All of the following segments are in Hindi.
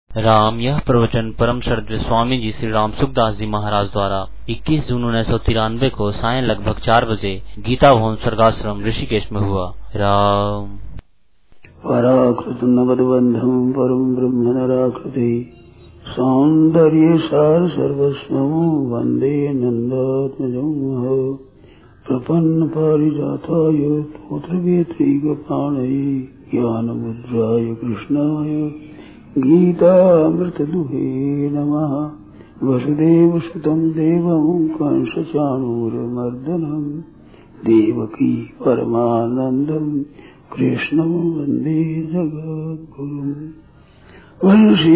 राम यह प्रवचन परम श्रद्धेय स्वामी जी श्री राम सुखदास जी महाराज द्वारा 21 जून 1993 को सायं लगभग 4 बजे गीता भवन स्वर्गाश्रम ऋषिकेश में हुआ। राम पराकृत नवद्बंधम परम ब्रह्म नराकृति सौंदर्य सार सर्वस्वं वंदे नंदात्मजं प्रपन्न पारिजाताय पुत्रवेत्रैकपाणये ज्ञानमुद्राय कृष्णाय गीतामृतदुहे नमः। वसुदेवसुतं देवं कंसचाणूरमर्दनं देवकी परमानन्दं कृष्णं वन्दे जगद्गुरुम्। वंशी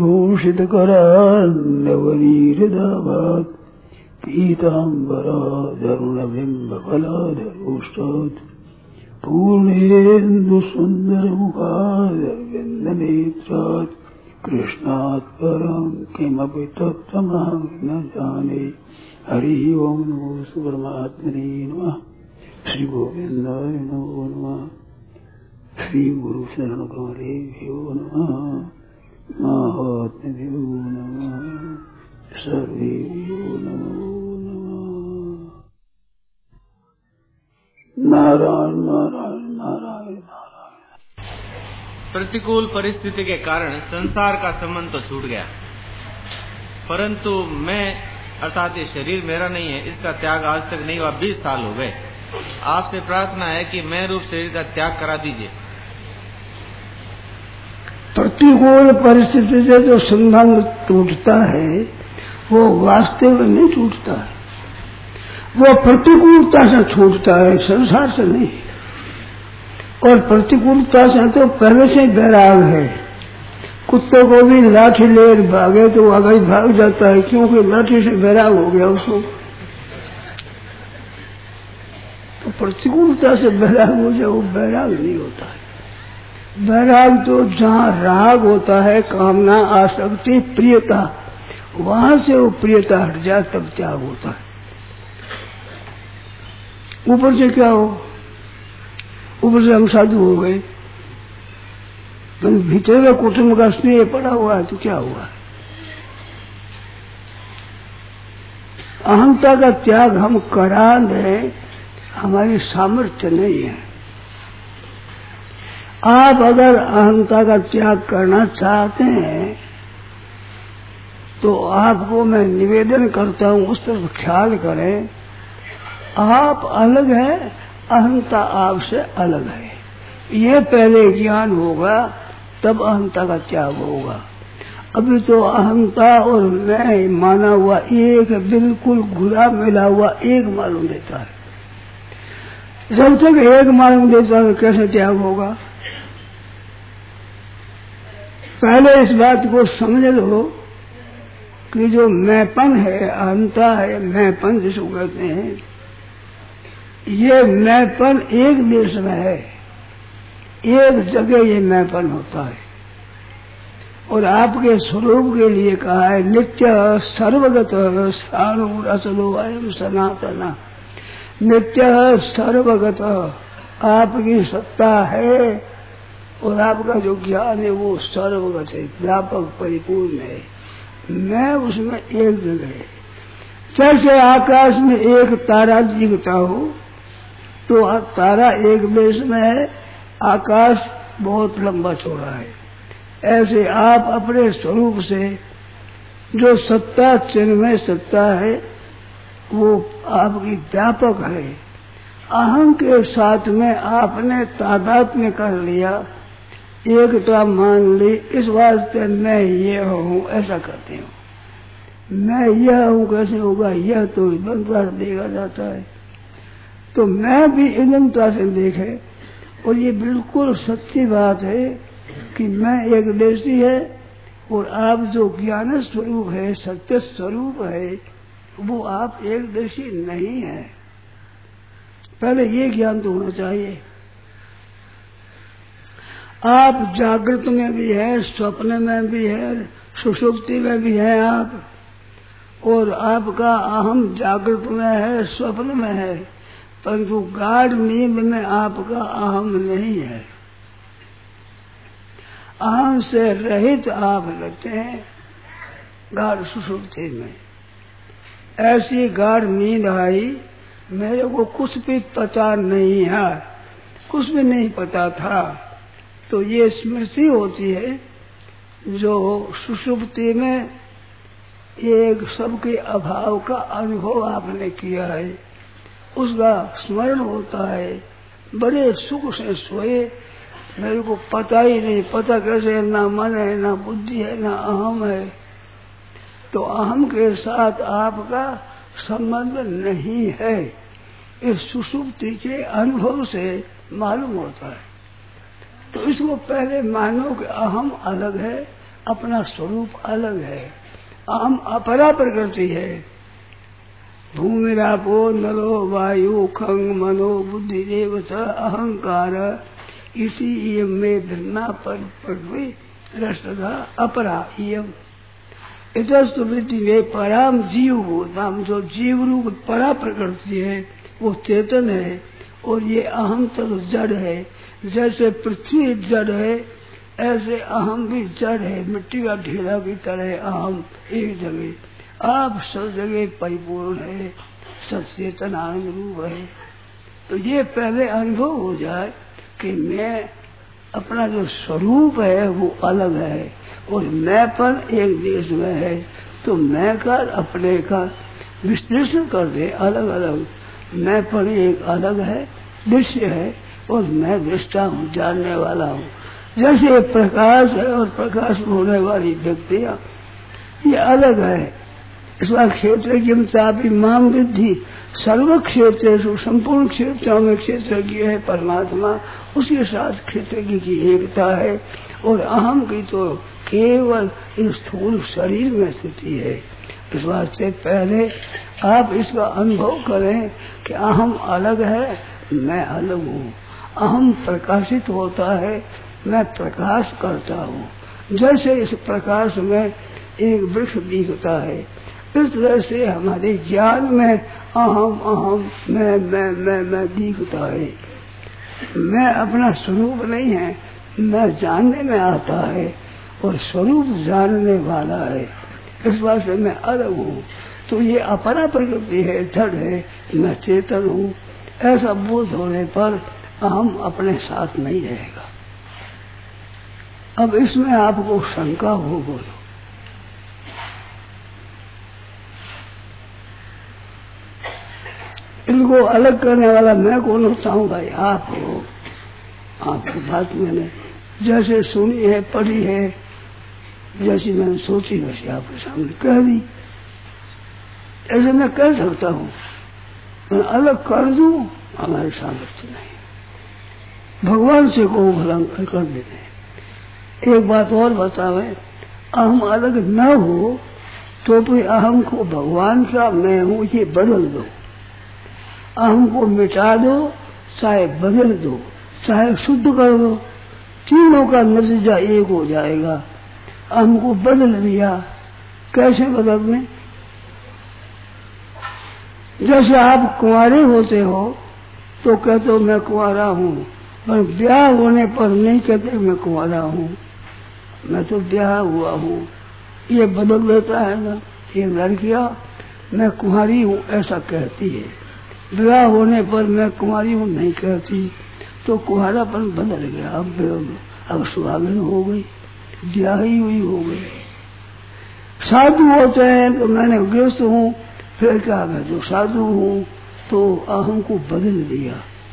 विभूषितकरान्नवनीरदाभात् पीताम्बराधरुणबिम्बफलाधरोष्टात् पूर्णेन्दुसुन्दरमुखारविन्दनेत्रात् कृष्णात् परं किमपि तत्त्वमहं न जाने। हरि ओं नमो परमात्मने नमः। श्री गोविन्दाय नमो नमः। श्री गुरु शरण कमलेभ्यो नमः। महात्म्यो नमः। सर्वेभ्यो नमो नमः। नारायण नारायण नारायण नारायण। प्रतिकूल परिस्थिति के कारण संसार का संबंध तो छूट गया, परंतु मैं अर्थात ये शरीर मेरा नहीं है, इसका त्याग आज तक नहीं हुआ। 20 साल हो गए। आपसे प्रार्थना है कि मैं रूप शरीर का त्याग करा दीजिए। प्रतिकूल परिस्थिति से जो संबंध टूटता है वो वास्तव में नहीं टूटता है, वो प्रतिकूलता से छूटता है, संसार से नहीं। और प्रतिकूलता से तो पहले से वैराग है। कुत्ते को भी लाठी ले भागे तो वो आगे भाग जाता है, क्योंकि लाठी से वैराग हो गया उसको। तो प्रतिकूलता से वैराग हो जाए वो वैराग नहीं होता है। वैराग तो जहाँ राग होता है, कामना, आसक्ति, प्रियता, वहां से वो प्रियता हट जाए तब त्याग होता है। ऊपर से क्या हो, ऊपर से हम साधु हो गए, तो भीतर में कुटुंब का स्नेह पड़ा हुआ है तो क्या हुआ। अहंता का त्याग हम करा दें, हमारी सामर्थ्य नहीं है। आप अगर अहंता का त्याग करना चाहते हैं तो आपको मैं निवेदन करता हूं उस तरफ ख्याल करें। आप अलग है, अहंता आपसे अलग है। ये पहले ज्ञान होगा तब अहंता का त्याग होगा। अभी तो अहंता और मैं माना हुआ एक, बिल्कुल घुला मिला हुआ एक मालूम देता है। जब तक एक मालूम देता है कैसे त्याग होगा। पहले इस बात को समझ लो कि जो मैंपन है, अहंता है, मैंपन जिसको कहते हैं, ये मैंपन एक देश में है, एक जगह ये मैंपन होता है। और आपके स्वरूप के लिए कहा है नित्य सर्वगत साणु असलो अयम सनातना। नित्य सर्वगत, आपकी सत्ता है और आपका जो ज्ञान है वो सर्वगत है, व्यापक परिपूर्ण है। मैं उसमें एक जगह है। जैसे आकाश में एक तारा दिखता हो तो तारा एक देश में है, आकाश बहुत लंबा चौड़ा है। ऐसे आप अपने स्वरूप से जो सत्ता, चिन्मय सत्ता है, वो आपकी व्यापक है। अहं के साथ में आपने तादात्म्य कर लिया, एकता मान ली, इस वास्ते मैं ये हूँ ऐसा करते हो। मैं यह हूँ कैसे होगा, यह तो इदमता से देखा जाता है। तो मैं भी इदमता से देखे, और ये बिल्कुल सच्ची बात है कि मैं एक देशी है और आप जो ज्ञान स्वरूप है, सत्य स्वरूप है, वो आप एक देशी नहीं है। पहले ये ज्ञान तो होना चाहिए। आप जागृत में भी है, स्वप्न में भी है, सुषुप्ति में भी है आप, और आपका अहम जागृत में है, स्वप्न में है, परंतु गाढ़ नींद में आपका अहम नहीं है। अहम से रहित आप लगते हैं गाढ़ सुषुप्ति में। ऐसी गाढ़ नींद आई, मेरे को कुछ भी पता नहीं है, कुछ भी नहीं पता था। तो ये स्मृति होती है जो सुषुप्ति में एक सबके अभाव का अनुभव आपने किया है, उसका स्मरण होता है। बड़े सुख से सोए, मेरे को पता ही नहीं, पता कैसे है, ना मन है, ना बुद्धि है, ना अहम है। तो अहम के साथ आपका संबंध नहीं है, इस सुषुप्ति के अनुभव से मालूम होता है। तो इसको पहले मानो कि अहम अलग है, अपना स्वरूप अलग है। अहम अपरा प्रकृति है। भूमिरापो नलो वायु खंग मनो बुद्धि देवता अहंकार इसी में भिन्ना पृथ्वी रसदा अपरा इयम इतस्तु वृत्ति में पराम जीव नाम जो जीव रूप परा प्रकृति है वो चेतन है, और ये अहम तो जड़ है। जैसे पृथ्वी जड़ है ऐसे अहम भी जड़ है, मिट्टी का ढेला की तरह अहम एक जगह। आप सब जगह परिपूर्ण है, सचेतन आनंद रूप है। तो ये पहले अनुभव हो जाए कि मैं अपना जो स्वरूप है वो अलग है और मैंपन एक देश में है। तो मैं का अपने का विश्लेषण कर दे अलग अलग। मैंपन एक अलग है, दृश्य है, और मैं दृष्टा हूँ, जानने वाला हूँ। जैसे प्रकाश है और प्रकाश में होने वाली व्यक्तियां ये अलग है। इसका क्षेत्र की चापी माम विद्धि सर्व क्षेत्र संपूर्ण क्षेत्रों में क्षेत्र की है परमात्मा, उसके साथ क्षेत्र की एकता है। और अहम की तो केवल इस स्थूल शरीर में स्थिति है। इस बात से पहले आप इसका अनुभव करें कि अहम अलग है, मैं अलग हूँ। अहम प्रकाशित होता है, मैं प्रकाश करता हूँ। जैसे इस प्रकाश में एक वृक्ष दिखता है, इस तरह से हमारे ज्ञान में अहम अहम मैं दिखता है। मैं अपना स्वरूप नहीं है, मैं जानने में आता है और स्वरूप जानने वाला है। इस बात से मैं अलग हूँ। तो ये अपरा प्रकृति है, जड़ है, मैं चेतन हूँ। ऐसा बोध होने पर अहम अपने साथ नहीं रहेगा। अब इसमें आपको शंका हो, बोलो। इनको अलग करने वाला मैं कौन होता हूँ? भाई आप हो। आपकी बात मैंने जैसे सुनी है, पढ़ी है, जैसी मैंने सोची वैसे आपके सामने कह दी। ऐसे मैं कह सकता हूँ, मैं अलग कर दूं, हमारे सामर्थ्य नहीं। भगवान से को भला कर देते। एक बात और बतावे, अहम अलग न हो तो भी अहम को भगवान का मैं हूँ ये बदल दो। अहम को मिटा दो, चाहे बदल दो, चाहे शुद्ध कर दो, तीनों का नतीजा एक हो जाएगा। अहम को बदल दिया, कैसे बदलने? जैसे आप कुंवारे होते हो तो कहते हो मैं कुंवारा हूँ, पर ब्याह होने पर नहीं कहते मैं कुंवारा हूँ, मैं तो ब्याह हुआ हूँ। ये बदल देता है ना। ये लड़कियां मैं कुंवारी हूँ ऐसा कहती है, ब्याह होने पर मैं कुंवारी हूँ नहीं कहती, तो कुंवारापन बदल गया। अब सुहागन हो गई, ब्याह ही हुई हो गई। साधु होते हैं तो मैंने गृहस्थ हूँ, फिर क्या मैं तो साधु हूँ, तो अहम को बदल दिया।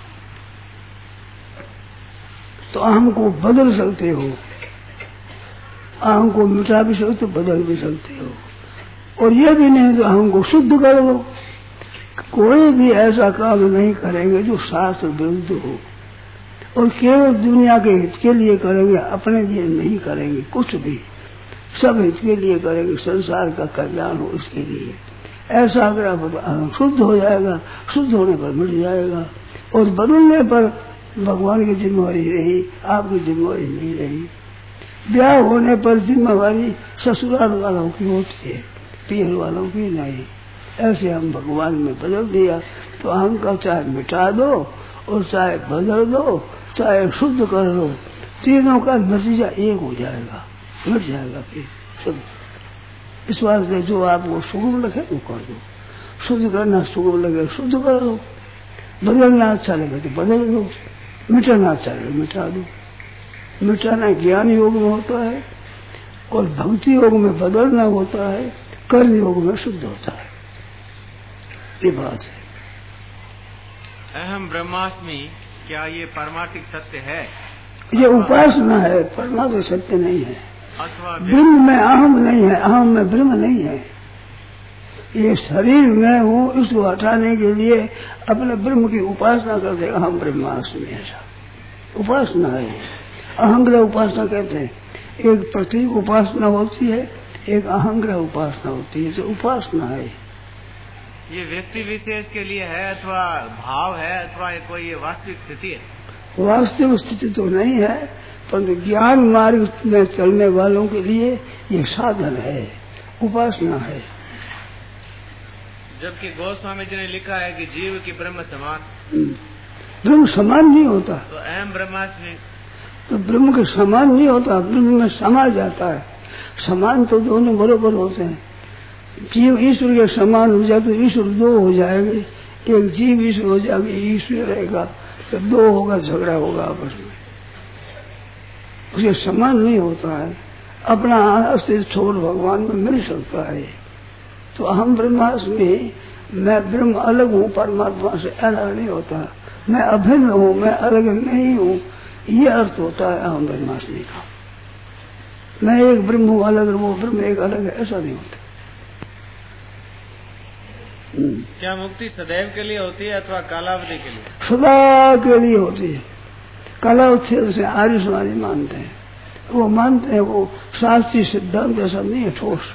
तो अहम को बदल सकते हो, अहम को मिटा भी सकते हो, बदल भी सकते हो। और ये भी नहीं तो अहम को शुद्ध कर दो। कोई भी ऐसा काम नहीं करेंगे जो शास्त्र विरुद्ध हो, और केवल दुनिया के हित के लिए करेंगे, अपने लिए नहीं करेंगे कुछ भी। सब हित के लिए करेंगे, संसार का कल्याण हो इसके लिए। ऐसा अगर आप शुद्ध हो जाएगा, शुद्ध होने पर मिट जाएगा। और बदलने पर भगवान की जिम्मेवारी रही, आपकी जिम्मेवारी नहीं रही। ब्याह होने पर जिम्मेवारी ससुराल वालों की होती है, पीर वालों की नहीं। ऐसे हम भगवान में बदल दिया। तो अहम का चाहे मिटा दो और चाहे बदल दो, चाहे शुद्ध कर दो, तीनों का नतीजा एक हो जाएगा, मिट जाएगा फिर शुद्ध। इस वास्ते जो आपको सुगम लगे वो कर दो, शुद्ध करना सुगम लगे शुद्ध कर दो, बदलना अच्छा लगे तो बदल दो, मिटाना अच्छा लगे मिटा दो। मिटाना ज्ञान योग में होता है और भक्ति योग में बदलना होता है, कर्म योग में शुद्ध होता है। ये बात है। अहम ब्रह्मास्मि क्या ये पारमार्थिक सत्य है? ये उपासना है, परमात्मा सत्य नहीं है। अथवा ब्रह्म में अहम नहीं है, अहम में ब्रह्म नहीं है। ये शरीर में हूँ, इसको हटाने के लिए अपने ब्रह्म की उपासना करते, अहम ब्रह्मास्मि ऐसा उपासना है। अहंग्रह उपासना कहते हैं। एक प्रतीक उपासना होती है, एक अहंग्रह उपासना होती है, जो उपासना है। ये व्यक्ति विशेष के लिए है अथवा भाव है अथवा कोई ये वास्तविक स्थिति है? वास्तविक स्थिति तो नहीं है, परंतु ज्ञान मार्ग में चलने वालों के लिए ये साधन है, उपासना है। जबकि गोस्वामी जी ने लिखा है कि जीव की ब्रह्म समान। ब्रह्म समान नहीं होता, तो अहम ब्रह्मास्मि तो ब्रह्म के समान नहीं होता, ब्रह्म में समा जाता है। समान तो दोनों बरोबर होते हैं। जीव ईश्वर के समान हो जाए तो ईश्वर दो हो जाएंगे, एक जीव ईश्वर हो जाएगा, ईश्वर रहेगा तो दो होगा, झगड़ा होगा आपस में। उसके समान नहीं होता है, अपना अस्तित्व छोड़ भगवान में मिल सकता है। तो अहम ब्रह्मास्मि, मैं ब्रह्म अलग हूँ, परमात्मा से अलग नहीं होता, मैं अभिन्न हूँ, मैं अलग नहीं हूँ, ये अर्थ होता है अहम ब्रह्मास्मि का। मैं एक ब्रह्म हूँ, अलग वो ब्रह्म एक अलग है, ऐसा नहीं होता। क्या मुक्ति सदैव के लिए होती है अथवा कालावधि के लिए? सदा के लिए होती है। कालावधि से आर्य समाज मानते हैं, वो मानते हैं, वो शास्त्रीय सिद्धांत ऐसा नहीं है ठोस।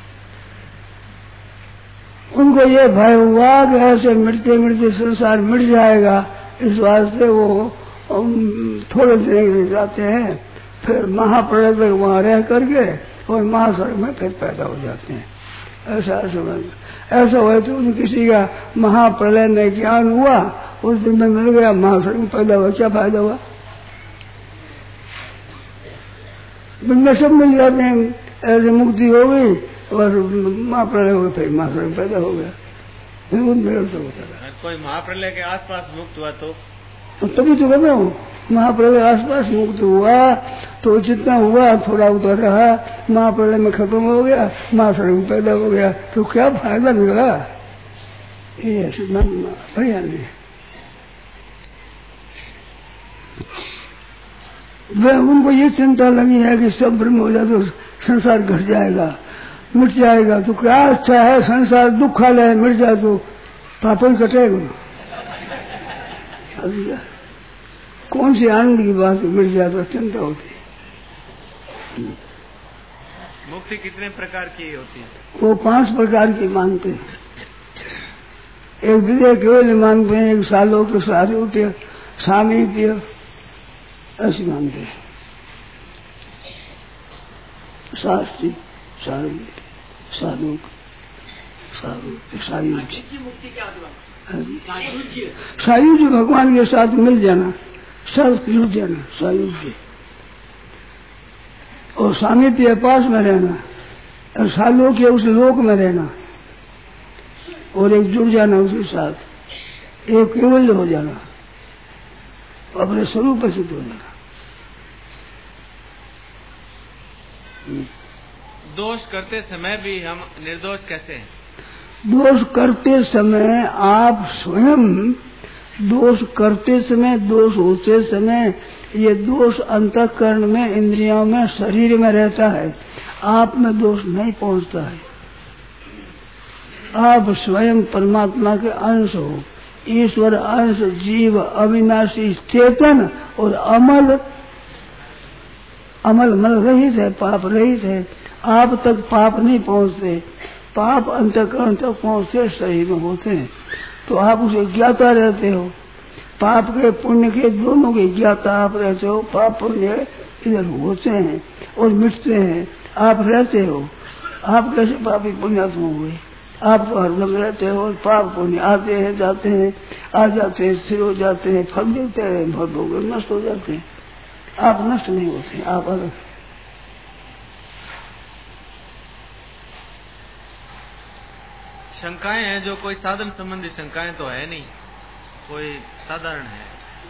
उनको ये भय हुआ कि ऐसे मिटते मिटते संसार मिट जाएगा, इस वास्ते वो थोड़े दिन के लिए जाते हैं, फिर महाप्रलय तक वहां रह करके और महास्वर्ग में फिर पैदा हो जाते हैं। ऐसा समझ, ऐसा हुआ तो किसी का महाप्रलय में ज्ञान हुआ, उस दिन में मिल गया, महास्वर्ग में पैदा हुआ, क्या फायदा हुआ? में सब मिल जाते हैं, ऐसे मुक्ति हो गई और महाप्रलय हो गया, फिर महास्वर्ग में पैदा हो गया, फिर मेरे से होता है। कोई महाप्रलय के आसपास मुक्त हुआ तो तभी तो कहता हूँ, महाप्रलय आसपास मुक्त हुआ तो जितना हुआ थोड़ा उतर रहा, महाप्रलय में खत्म हो गया, महास्वर्ग में पैदा हो गया, तो क्या फायदा मिला? ये सिद्धांत बढ़िया नहीं। वह उनको ये चिंता लगी है कि सब ब्रह्म हो जाए तो संसार घट जाएगा, मिट जाएगा, तो क्या अच्छा है, संसार दुखालय मिट जाए तो पापन कटेगा। कौन सी आनंद की बात, मिट जाए तो चिंता होती है। मुक्ति कितने प्रकार की होती है? वो 5 प्रकार की मानते हैं। एक विजय केवल मानते हैं, एक सालोक्य, सारूप्य, सामीप्य, ऐसी मानते हैं। शास्त्री, सारूप्य, सालोक्य, सायूज्य। सायुज्य भगवान के साथ मिल जाना, सब जुट जाना, सायुज्य। और सामीप्य पास में रहना, और सालोक्य उस लोक में रहना, और एक जुड़ जाना उसके साथ, एक केवल हो जाना, अपने स्वरूप पर सिद्ध हो जाना। दोष करते समय भी हम निर्दोष कैसे हैं? दोष करते समय आप स्वयं, दोष करते समय, दोष होते समय, ये दोष अंतःकरण में, इंद्रियों में, शरीर में रहता है, आप में दोष नहीं पहुंचता है। आप स्वयं परमात्मा के अंश हो, ईश्वर अंश, जीव अविनाशी, चेतन और अमल, अमल मल रहित है, पाप रहित है। आप तक पाप नहीं पहुंचते, पाप अंतःकरण तक पहुंचते शरीर में होते हैं, तो आप उसे ज्ञाता रहते हो। पाप के पुण्य के दोनों के ज्ञाता आप रहते हो। पाप पुण्य इधर होते हैं और मिटते हैं, आप रहते हो। आप कैसे पापी पुण्यात्मा हुए? आप तो हरदम रहते हो, पाप पुण्य आते हैं, जाते हैं, आ जाते हैं, स्थिर हो जाते हैं, फल देते हैं, बहुत हो गए, नष्ट हो जाते हैं। आप नष्ट नहीं होते, आप अलग। शंकाएं हैं जो कोई साधन संबंधी शंकाएं तो है नहीं, कोई साधारण है।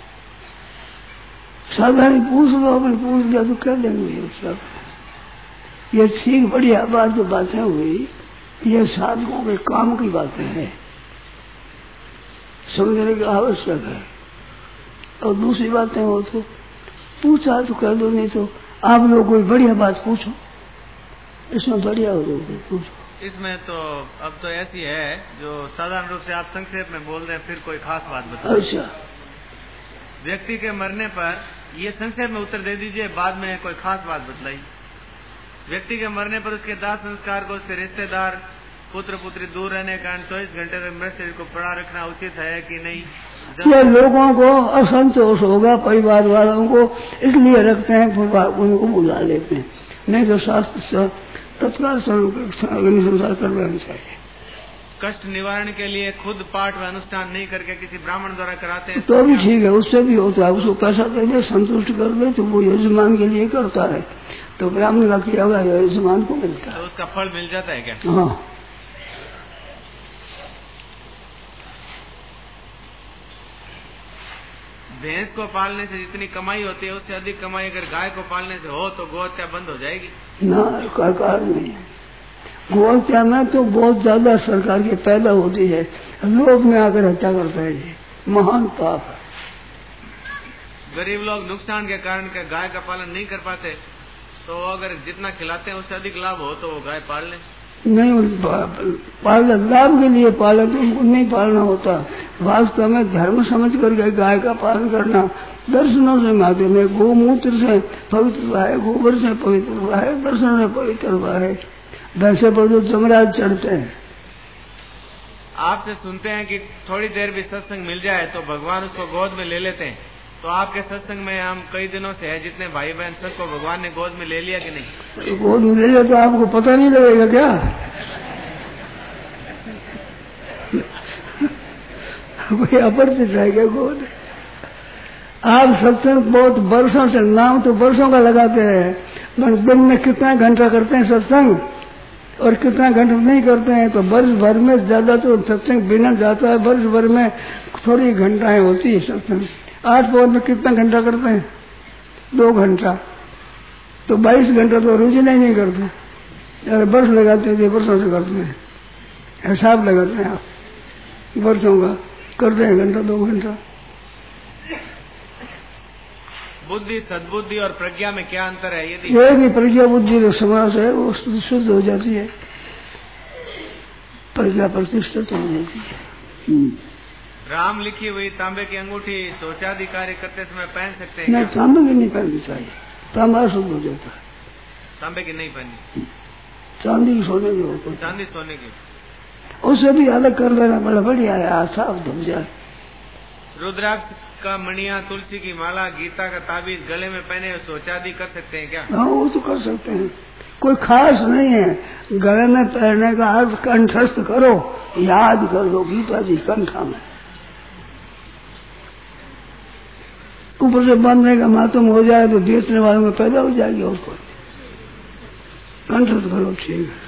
साधारण पूछ लो, अपने पूछ लिया तो क्या देंगे सब। ये ठीक बढ़िया बात जो बातें हुई, ये साधकों के काम की बातें हैं, समझने की आवश्यक है। और दूसरी बातें हो तो पूछा तो कर दो, नहीं तो आप लोग कोई बढ़िया बात पूछो, इसमें बढ़िया हो तो पूछो। इसमें तो अब तो ऐसी है जो साधारण रूप से आप संक्षेप में बोल रहे हैं, फिर कोई खास बात बताओ। अच्छा, व्यक्ति के मरने पर ये संक्षेप में उत्तर दे दीजिए, बाद में कोई खास बात बतलाई। व्यक्ति के मरने पर उसके दाह संस्कार को उसके रिश्तेदार पुत्र पुत्री दूर रहने के कारण 24 घंटे में मृत शरीर को पड़ा रखना उचित है कि नहीं? ये लोगों को असंतोष होगा, परिवार वालों को, इसलिए रखते हैं, उनको बुला लेते हैं, नहीं तो शास्त्र तत्काल संसार कर लेना चाहिए। कष्ट निवारण के लिए खुद पाठ व अनुष्ठान नहीं करके किसी ब्राह्मण द्वारा कराते हैं तो भी ठीक है, उससे भी होता है। उसको पैसा दे दे, संतुष्ट कर दे, तो वो यजमान के लिए करता है, तो ब्राह्मण का किया हुआ यजमान को मिलता है, तो उसका फल मिल जाता है क्या? हाँ। भैंस को पालने से जितनी कमाई होती है उससे अधिक कमाई अगर गाय को पालने से हो तो गोहत्या बंद हो जाएगी ना? कोई कारण नहीं है। गोहत्या में तो बहुत ज्यादा सरकार की पैदा होती है, लोग में आकर हत्या करता है, ये महान पाप है। गरीब लोग नुकसान के कारण गाय का पालन नहीं कर पाते, तो अगर जितना खिलाते हैं उससे अधिक लाभ हो तो वो गाय पाल लें। नहीं, पाल लाभ के लिए पाले तो उनको नहीं पालना होता। वास्तव में धर्म समझ करके गाय का पालन करना, दर्शनों से माध्यम है, गोमूत्र से पवित्र हुआ है, गोबर से पवित्र हुआ है, दर्शन से पवित्र हुआ है। वैसे पर जो जमराज चढ़ते हैं, आपसे सुनते हैं कि थोड़ी देर भी सत्संग मिल जाए तो भगवान उसको गोद में ले लेते हैं, तो आपके सत्संग में हम कई दिनों से है, जितने भाई बहन सबको भगवान ने गोद में ले लिया कि नहीं? गोद में ले लिया तो आपको पता नहीं लगेगा क्या? कोई अपरिचित है क्या गोद? आप सत्संग बहुत वर्षों से, नाम तो वर्षों का लगाते हैं, मगर दिन में कितना घंटा करते हैं सत्संग और कितना घंटा नहीं करते हैं, तो वर्ष भर में ज्यादा तो सत्संग बिना जाता है, वर्ष भर में थोड़ी घंटाएं होती है सत्संग। 8 पौर में कितना घंटा करते हैं? 2 घंटा, तो 22 घंटा तो रुचि नहीं करते। वर्ष लगाते हैं, वर्षों से करते हैं, हिसाब लगाते हैं आप वर्षों का, करते हैं घंटा 2 घंटा। बुद्धि, सद्बुद्धि और प्रज्ञा में क्या अंतर है? यदि ये कि प्रज्ञा बुद्धि जो समास है वो शुद्ध हो जाती है, प्रज्ञा प्रतिष्ठित हो जाती है। राम लिखी हुई तांबे की अंगूठी शौचादि कार्य करते समय पहन सकते हैं? नहीं, तांबे की नहीं पहननी चाहिए, तांबा शुद्ध हो जाता है। तांबे की नहीं पहननी, चांदी की सोने की होती, चांदी सोने की, उससे भी अलग कर लेना बड़ा बढ़िया है, साफ धुल जाए। रुद्राक्ष का मणिया, तुलसी की माला, गीता का ताबीज गले में पहने शौचादि कर सकते हैं क्या? हाँ, वो तो कर सकते हैं, कोई खास नहीं है। गले में पहनने का अर्थ कंठस्थ करो, याद कर लो गीता जी कंठा में, ऊपर से बांधने का मातम हो जाए तो बेचने वालों में पैदा हो जाएगी, और कोई कंठस्थ करो, ठीक है।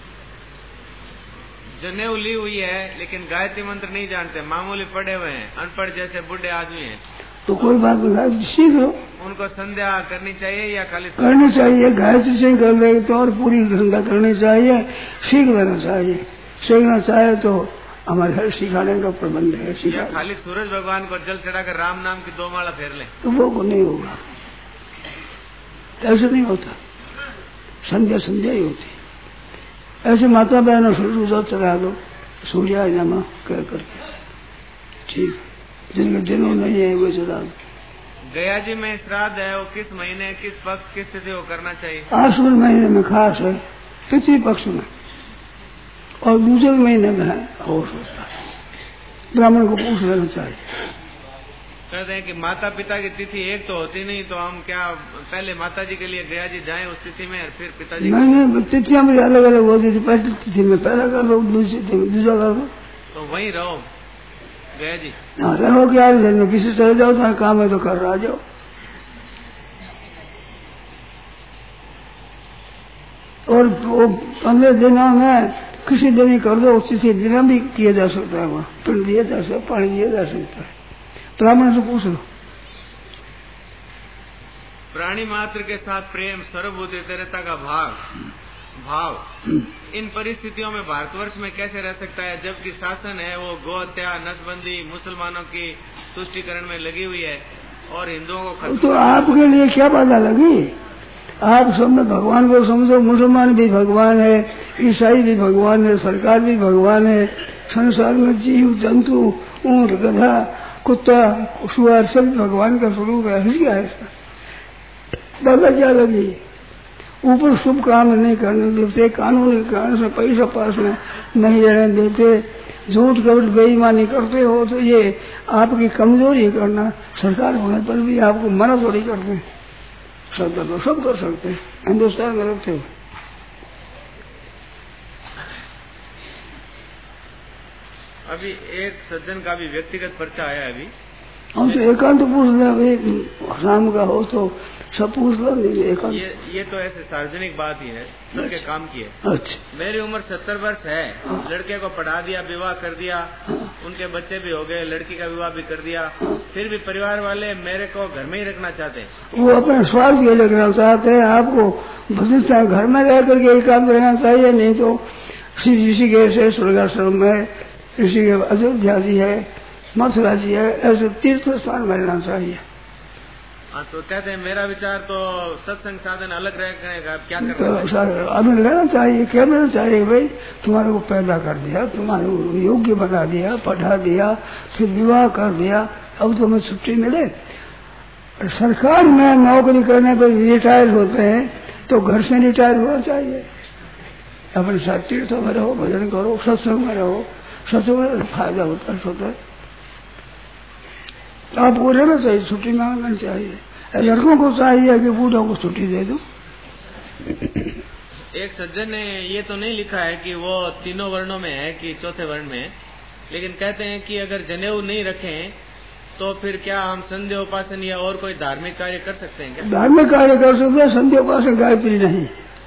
जनेऊ ली हुई है लेकिन गायत्री मंत्र नहीं जानते, मामूली पढ़े हुए हैं, अनपढ़ जैसे बूढ़े आदमी हैं, तो कोई बात नहीं, गायत्री सीख लो। उनको संध्या करनी चाहिए या खाली करनी चाहिए? गायत्री से कर लेंगे तो और पूरी संध्या करनी चाहिए, सीख लेना चाहिए। सीखना चाहे तो हमारे घर सिखाने का प्रबंध है, सिखा। खाली सूरज भगवान को जल चढ़ाकर राम नाम की 2 माला फेर लें तो वो को नहीं होगा, ऐसे नहीं होता, संध्या संध्या ही होती। ऐसे माता बहनों सूरज चढ़ा दो, सूर्या नमः कह करके, ठीक। जिनके दिनों नहीं है वो चढ़ा दो। गया जी में श्राद्ध है, वो किस महीने, किस पक्ष, किस तिथि को करना चाहिए? आश्विन महीने में खास है, पितृ पक्ष में, और दूसरे महीने में है, और ब्राह्मण को पूछ लेना चाहिए। कहते हैं कि माता पिता की तिथि एक तो होती नहीं, तो हम क्या पहले माता जी के लिए गया जी जाएं उस तिथि में, और फिर पिताजी? नहीं, तिथियां भी अलग अलग होती थी, पहली तिथि में पहला कर दो, दूसरी तिथि में दूसरा कर दो, तो वहीं रहो गया जी। हाँ, रहो क्या, किसी चले जाओ तो काम है तो कर रहा जाओ। और वो 15 दिनों में किसी दिन ही कर दो, किसी दिन भी किया जा सकता है, वहाँ पिंड दिया जा सकता है, पानी दिया जा सकता है। ब्राह्मण से पूछ लो। प्राणी मात्र के साथ प्रेम, सर्वभूत इतरता का भाव इन परिस्थितियों में भारतवर्ष में कैसे रह सकता है, जबकि शासन है वो गौ हत्या, नसबंदी, मुसलमानों की तुष्टीकरण में लगी हुई है और हिंदुओं को खत्म। तो आपके लिए क्या बाधा लगी? आप सब में भगवान को समझो, मुसलमान भी भगवान है, ईसाई भी भगवान है, सरकार भी भगवान है, संसार में जीव जंतु, ऊंट, गधा, कुत्ता, सुअर सब भगवान का स्वरूप है। क्या है इसका बाधा क्या लगी? ऊपर शुभ काम नहीं करने देते, कानूनी कारण से पैसा पास में नहीं रहने देते, झूठ कपट बेईमानी करते हो, तो ये आपकी कमजोरी करना। सरकार होने पर भी आपको मना थोड़ी करते हैं, सब कर सकते हैं, हिंदुस्तान में रखते हो। अभी एक सज्जन का भी व्यक्तिगत पर्चा आया है। अभी हम तो एकांत पूछ रहे, शाम का हो तो सब पूछ लो, नहीं एकांत। ये तो ऐसे सार्वजनिक बात ही है, सबके काम की है। अच्छा, मेरी उम्र 70 वर्ष है, लड़के को पढ़ा दिया, विवाह कर दिया, उनके बच्चे भी हो गए, लड़की का विवाह भी कर दिया, फिर भी परिवार वाले मेरे को घर में ही रखना चाहते हैं। वो अपने स्वार्थ के लिए रखना चाहते हैं। आपको भविष्य घर में रह करके एकांत रहना चाहिए, नहीं तो श्री ऋषिकेश है, स्वर्गाश्रम में, ऋषिकेश अयोध्या जी है, मथुरा जी है, ऐसे तीर्थ स्थान में रहना चाहिए। हाँ, तो कहते हैं मेरा विचार तो सत्संग साधन अलग रहेगा, क्या करना तो अभी लेना चाहिए, क्या लेना चाहिए भाई? तुम्हारे को पैदा कर दिया, तुम्हारे को योग्य बना दिया, पढ़ा दिया, फिर विवाह कर दिया, अब तुम्हें छुट्टी मिले। सरकार में नौकरी करने पर रिटायर होते हैं तो घर से रिटायर होना चाहिए। अपने साथ तीर्थों में रहो, भजन करो, सत्संग में रहो, सत्संग में फायदा होता है। आपको रहना चाहिए, छुट्टी मांगना चाहिए। लड़कों को चाहिए कि बूढ़ों को छुट्टी दे दो। एक सज्जन ने ये तो नहीं लिखा है कि वो तीनों वर्णों में है कि चौथे वर्ण में है, लेकिन कहते हैं कि अगर जनेऊ नहीं रखें तो फिर क्या हम संध्या उपासन या और कोई धार्मिक कार्य कर सकते हैं क्या? धार्मिक कार्य कर सकते हैं, संध्या उपासन गायत्री नहीं।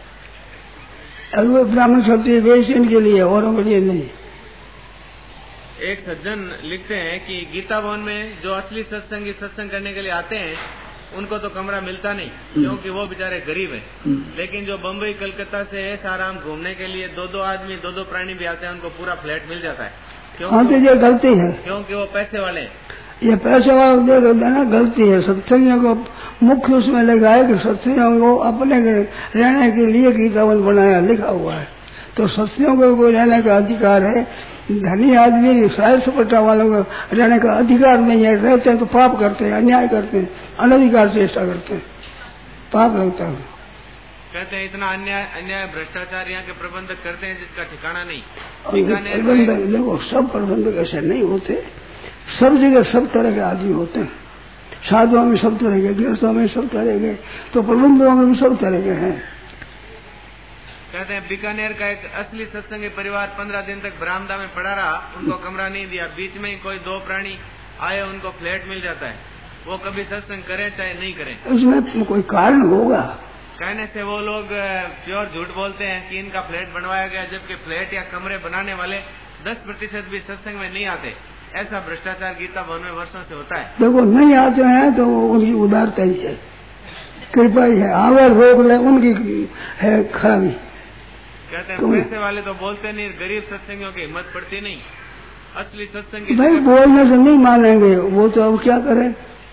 अगर ब्राह्मण क्षत्रिय वैश्य इनके लिए, औरों के लिए नहीं। एक सज्जन लिखते हैं कि गीता भवन में जो असली सत्संगी सत्संग करने के लिए आते हैं उनको तो कमरा मिलता नहीं, क्योंकि वो बेचारे गरीब हैं। लेकिन जो बम्बई कलकत्ता से ऐशाराम घूमने के लिए दो आदमी दो प्राणी भी आते हैं, उनको पूरा फ्लैट मिल जाता है। क्योंकि ये गलती है, क्योंकि वो पैसे वाले हैं। ये पैसे वाला देना गलती है। सत्संगियों को मुख्य उसमें लगा है कि सत्संगियों को अपने रहने के लिए गीता भवन बनाया, लिखा हुआ है। तो सत्संगियों को रहने का अधिकार है। धनी आदमी साहिल सपटा वालों को रहने का अधिकार नहीं है। रहते हैं तो पाप करते हैं, अन्याय करते हैं, अनधिकार चेष्टा करते हैं, पाप लगता है। कहते हैं इतना अन्याय भ्रष्टाचार यहाँ के प्रबंधक करते हैं जिसका ठिकाना नहीं। प्रबंधक देखो, सब प्रबंधक ऐसे नहीं होते। सब जगह सब तरह के आदमी होते हैं। साधुओं में सब तरह के, गृहस्थों में सब तरह के, तो प्रबंधकों में भी सब तरह के हैं। कहते हैं बीकानेर का एक असली सत्संगी परिवार 15 दिन तक बरामदा में पड़ा रहा, उनको कमरा नहीं दिया। बीच में ही कोई दो प्राणी आए, उनको फ्लैट मिल जाता है। वो कभी सत्संग करें चाहे नहीं करें, उसमें कोई कारण होगा। कहने से वो लोग प्योर झूठ बोलते हैं कि इनका फ्लैट बनवाया गया, जबकि फ्लैट या कमरे बनाने वाले 10% भी सत्संग में नहीं आते। ऐसा भ्रष्टाचार गीता भवन में वर्षों से होता है। देखो, नहीं आते हैं तो उनकी उदारता ही है, कृपा ही है। आवर रोक ले उनकी है खराबी। कहते हैं पैसे वाले तो बोलते नहीं, गरीब सत्संगियों की हिम्मत पड़ती नहीं। असली सत्संगी भाई बोलने से नहीं मानेंगे, वो तो अब क्या करें,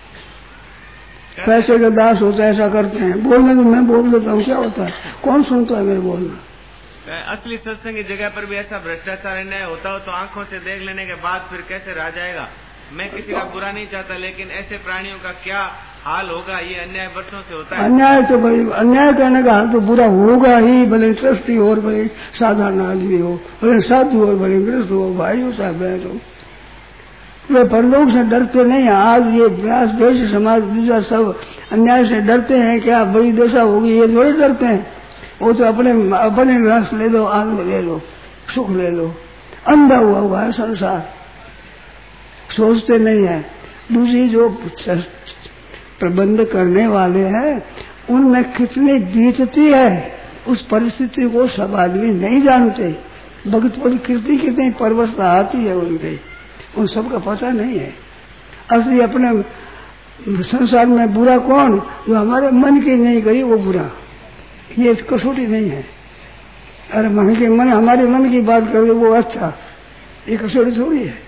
पैसे का दास होता है, ऐसा करते हैं। बोलने तो मैं बोल देता हूँ, क्या होता है, कौन सुनता है मेरे बोलना। असली सत्संग की जगह पर भी ऐसा भ्रष्टाचार अन्याय होता हो तो आंखों से देख लेने के बाद फिर कैसे रह जाएगा। मैं किसी का बुरा नहीं चाहता, लेकिन ऐसे प्राणियों का क्या हाल होगा, ये अन्याय वर्षों से होता है। अन्याय तो भाई, अन्याय करने का हाल तो बुरा होगा ही, भले ट्रस्टी हो, भले साधारण आदमी हो, भले साधु हो, भले गृहस्थ हो, भाई हो, साहब बहन हो, वे परलोक से डरते नहीं। आज ये व्यास देश समाज दूसरा सब अन्याय से डरते हैं। क्या बड़ी दशा होगी, ये थोड़ी डरते हैं। वो तो अपने रस ले लो, आनंद ले लो, सुख ले लो। अंधा हुआ है संसार, सोचते नहीं है। दूसरी जो प्रबंध करने वाले हैं उनमें कितनी बीतती है, उस परिस्थिति को सब आदमी नहीं जानते। भक्त पर कितनी परवस्था आती है उनके, उन सबका पता नहीं है। असली अपने संसार में बुरा कौन? जो हमारे मन की नहीं करी वो बुरा, ये कसौटी नहीं है। अरे हमारे मन की बात करें वो अच्छा, ये कसौटी थोड़ी है।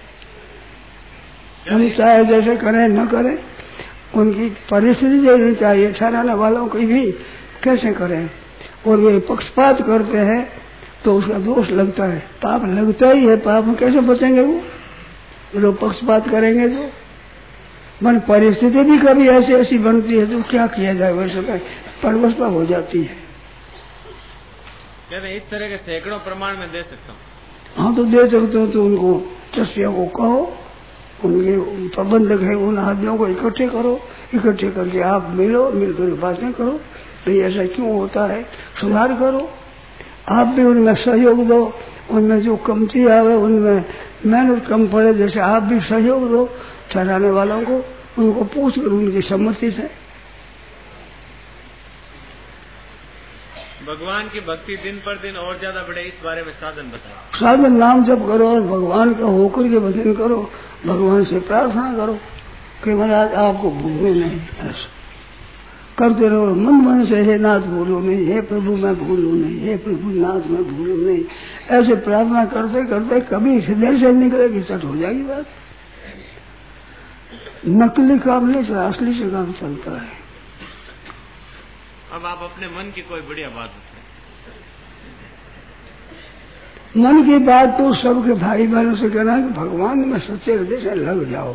हम चाहे जैसे करें न करें, उनकी परिस्थिति देनी चाहिए। ठहराने वालों की भी कैसे करें, और वे पक्षपात करते हैं तो उसका दोष लगता है, पाप लगता ही है। पाप में कैसे बचेंगे वो लोग पक्षपात करेंगे तो? मन परिस्थिति भी कभी ऐसी बनती है तो क्या किया जाए, वैसे परवस्था हो जाती है। इस तरह के सैकड़ों प्रमाण में दे सकता हूँ। हाँ तो दे सकते हो तो उनको ट्रस्टियों को कहो, उनके प्रबंधक है उन आदमियों को इकट्ठे करो, इकट्ठे करके आप मिलकर बातें करो, तो ऐसा क्यों होता है, सुधार करो। आप भी उनमें सहयोग दो, उनमें जो कमती आवे उनमें मेहनत कम पड़े, जैसे आप भी सहयोग दो ठहराने वालों को, उनको पूछ कर उनकी सम्मति से। भगवान की भक्ति दिन पर दिन और ज्यादा बढ़े, इस बारे में साधन बताओ। साधन नाम जप करो और भगवान का होकर के भजन करो, भगवान से प्रार्थना करो कि महाराज आपको भूलो नहीं, ऐसा करते रहो मन से। हे नाथ भूलो नहीं, हे प्रभु मैं भूलू नहीं, हे प्रभु नाथ मैं भूलू नहीं, ऐसे प्रार्थना करते करते कभी हृदय से निकलेगी, सट हो जाएगी बात। नकली काम नहीं चला, असली से काम चलता है। अब आप अपने मन की कोई बढ़िया बात बताएं। मन की बात तो सबके भाई बहनों से कहना है कि भगवान में सच्चे हृदय से लग जाओ।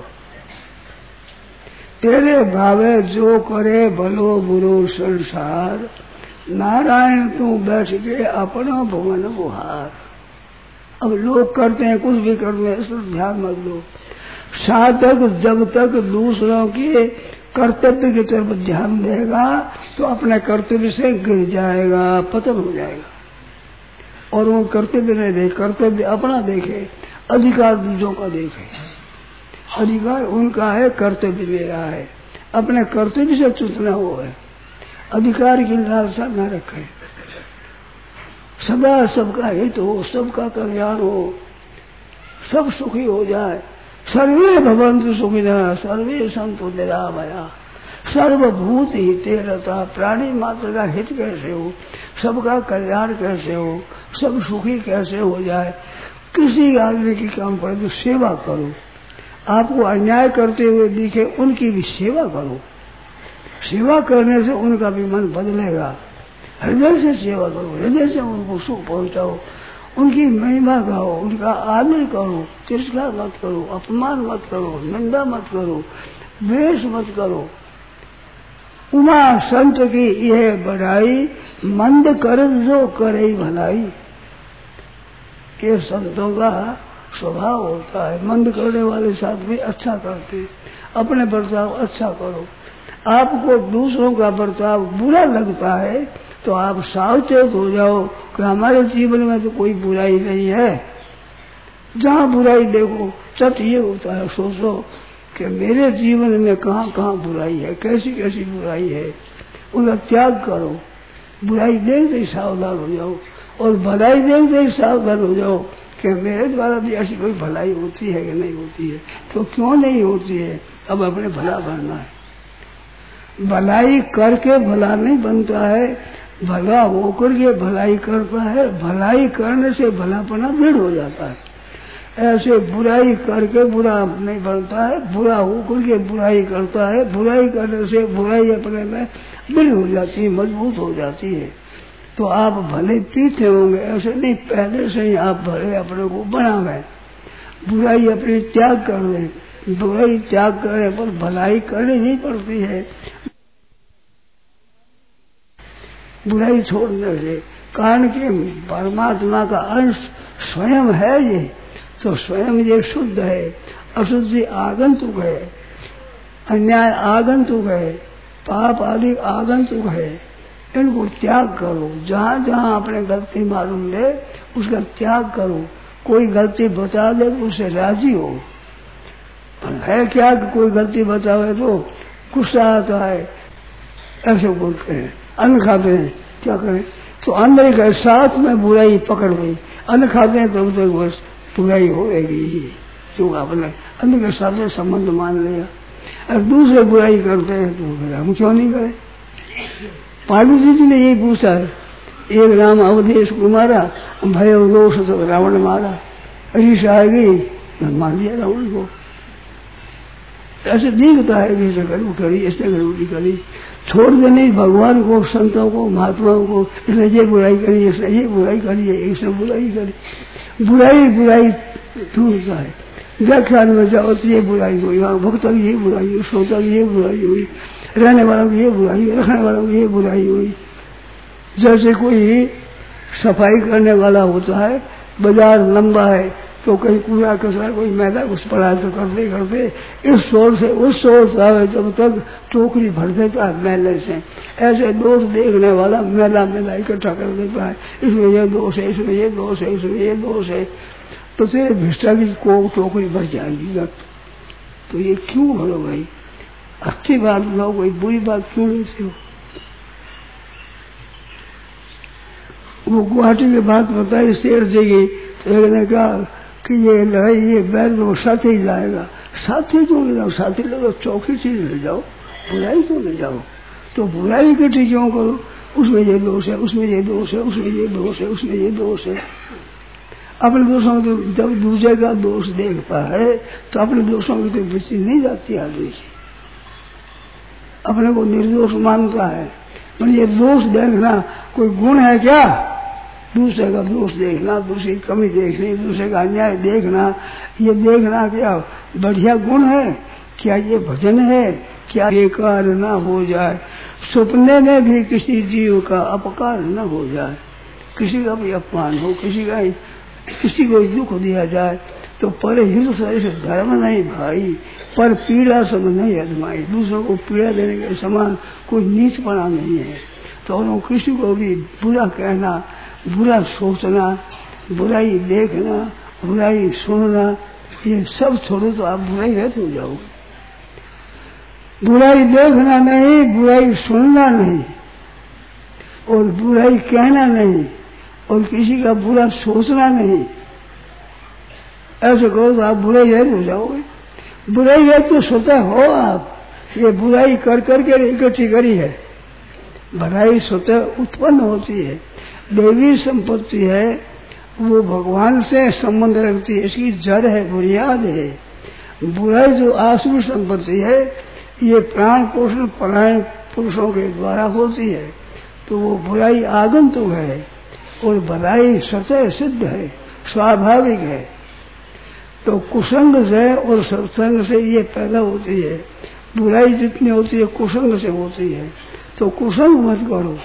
तेरे भावे जो करे भलो बुरो संसार, नारायण तू बैठ के अपना भवन बुहार। अब लोग करते हैं, कुछ भी करते हैं, इसको ध्यान मत दो। साधक जब तक दूसरों के कर्तव्य की तरफ ध्यान देगा तो अपने कर्तव्य से गिर जाएगा, पतन हो जाएगा। और वो कर्तव्य नहीं देखे, कर्तव्य अपना देखे, अधिकार दूसरों का देखे। अधिकार उनका है, कर्तव्य मेरा है, अपने कर्तव्य से चूकना हो है। अधिकार की लालसा न रखे, सदा सबका हित हो, सबका कल्याण हो, सब सुखी हो जाए। सर्वे भवन्तु सुखिनः सर्वे सन्तु निरामया। सर्वभूत हिते रता, प्राणी मात्र का हित कैसे हो, सबका कल्याण कैसे हो, सब सुखी कैसे हो जाए। किसी आदमी की काम पड़े तो सेवा करो, आपको अन्याय करते हुए दिखे उनकी भी सेवा करो। सेवा करने से उनका भी मन बदलेगा। हृदय से सेवा करो, हृदय से उनको सुख पहुंचाओ, उनकी महिमा गाओ, उनका आदर करो, तिरस्कार मत करो, अपमान मत करो, निंदा मत करो, द्वेष मत करो। उमा संत की यह बढ़ाई, मंद कर जो करे भलाई। ये संतों का स्वभाव होता है, मंद करने वाले साथ भी अच्छा करते, अपने बर्ताव अच्छा करो। आपको दूसरों का बर्ताव बुरा लगता है तो आप सावचेत हो जाओ कि हमारे जीवन में तो कोई बुराई नहीं है। जहाँ बुराई देखो सच ये होता है, सोचो कि मेरे जीवन में कहाँ कहाँ बुराई है, कैसी कैसी बुराई है, उनका त्याग करो। बुराई देखते ही सावधान हो जाओ और भलाई देखते ही सावधान हो जाओ कि मेरे द्वारा भी ऐसी कोई भलाई होती है कि नहीं होती है, तो क्यों नहीं होती है। अब अपने भला बनना है। भलाई करके भला नहीं बनता है, भला होकर के भलाई करता है। भलाई करने से भलापना दृढ़ हो जाता है। ऐसे बुराई करके बुरा नहीं बनता है, बुरा होकर के बुराई करता है। बुराई करने से बुराई अपने में दृढ़ हो जाती है, मजबूत हो जाती है। तो आप भले पीछे होंगे, ऐसे नहीं पहले से ही आप भले अपने को बनावे। बुराई अपनी त्याग कर दें, बुराई त्याग करने पर भलाई करनी नहीं पड़ती है। बुराई छोड़ने से, कारण कि परमात्मा का अंश स्वयं है ये, तो स्वयं ये शुद्ध है। अशुद्धि आगंतुक है, अन्याय आगंतुक है, पाप आदि आगंतुक है। इनको त्याग करो। जहाँ जहाँ अपने गलती मालूम ले उसका त्याग करो। कोई गलती बता दे तो उससे राजी हो। है क्या कि कोई गलती बतावे तो गुस्सा आता है, ऐसे बोलते हैं, अन्न खाते हैं, क्या करें, तो अंदर के साथ में बुराई पकड़ गई। अन्न खाते हैं तो बस बुराई होगी, जो आपने अन्न के साथ में संबंध मान लिया। और दूसरे बुराई करते हैं तो फिर हम क्यों नहीं करें? पांडु जी ने यही पूछा, एक राम अवधेश को मारा, भय रोष तो रावण मारा, ईर्ष्या आ गई, मार दिया रावण को। ऐसे दिखता है कि ऐसे गड़बड़ करी, ऐसे गड़बड़ी करी, छोड़ दे नहीं भगवान को, संतों को, महात्माओं को, इसने ये बुराई करी, इसने ये बुराई करी है, इसने बुराई करी। बुराई बुराई ढूंढता है, व्याख्यान में जाओ तो ये बुराई हुई, वहां भक्तों की ये बुराई हुई, श्रोता की ये बुराई हुई, रहने वालों की ये बुराई हुई, रखने वालों की ये बुराई हुई। जैसे कोई सफाई करने वाला होता है, बाजार लंबा है तो कहीं कूड़ा कचरा कोई मैदा कुछ पड़ा तो करते करते इस शोर से उस शोर से आवे जब तक टोकरी भर देता है मैले से। ऐसे दोष देखने वाला मैला मैला इकट्ठा कर देता है, इसमें ये दोष है, इसमें ये दोष है, इसमें ये दोष है, तो तेरे भ्रष्टाचार को टोकरी भर जाएगी। तो ये क्यों भरो भाई? अच्छी बात लो, कोई बुरी बात क्यों लेते हो? वो गुवाहाटी में बात बताई शेर देगी, तो एक ने कहा कि ये बैग वो साथ ही जाएगा। साथी क्यों ले जाओ? साथी लोग चौकी चीज ले जाओ, बुराई क्यों ले जाओ? तो बुराई इकट्ठी क्यों करो? उसमें ये दोष है, उसमें ये दोष है, उसमें ये दोष है, उसमें ये दोष है। अपने दोषों को जब दूसरे का दोष देखता है तो अपने दोषों की तो वृत्ति नहीं जाती आदमी की, अपने को निर्दोष मानता है। मतलब ये दोष देखना कोई गुण है क्या? दूसरे का दोष देखना, दूसरी कमी देखनी, दूसरे का अन्याय देखना, ये देखना क्या बढ़िया गुण है? क्या ये भजन है? क्या बेकार न हो जाए, सपने में भी किसी जीव का अपकार न हो जाए, किसी का भी अपमान हो, किसी को दुख दिया जाए तो पर हित से धर्म नहीं भाई, पर पीड़ा सब नहीं अजमाई। दूसरों को पीड़ा देने के समान कोई नीचपना नहीं है। तो किसी को भी बुरा कहना, बुरा सोचना, बुराई देखना, बुराई सुनना, ये सब छोड़ो तो आप बुराई रहते हो जाओगे। बुराई देखना नहीं, बुराई सुनना नहीं, और बुराई कहना नहीं, और किसी का बुरा सोचना नहीं। ऐसे करो तो आप बुराई रहते हो जाओगे। बुराई है तो स्वतः हो आप, ये बुराई कर करके इकट्ठी करी है। भलाई स्वतः उत्पन्न होती है, देवी संपत्ति है, वो भगवान से संबंध रखती है, इसकी जड़ है, बुनियाद है। बुराई जो आसुरी संपत्ति है, ये प्राण पोषण परायण पुरुषों के द्वारा होती है, तो वो बुराई आगंतुक है और भलाई स्वतः सिद्ध है, स्वाभाविक है। तो कुसंग से और सत्संग से ये पैदा होती है। बुराई जितनी होती है कुसंग से होती है, तो कुसंग मत करो,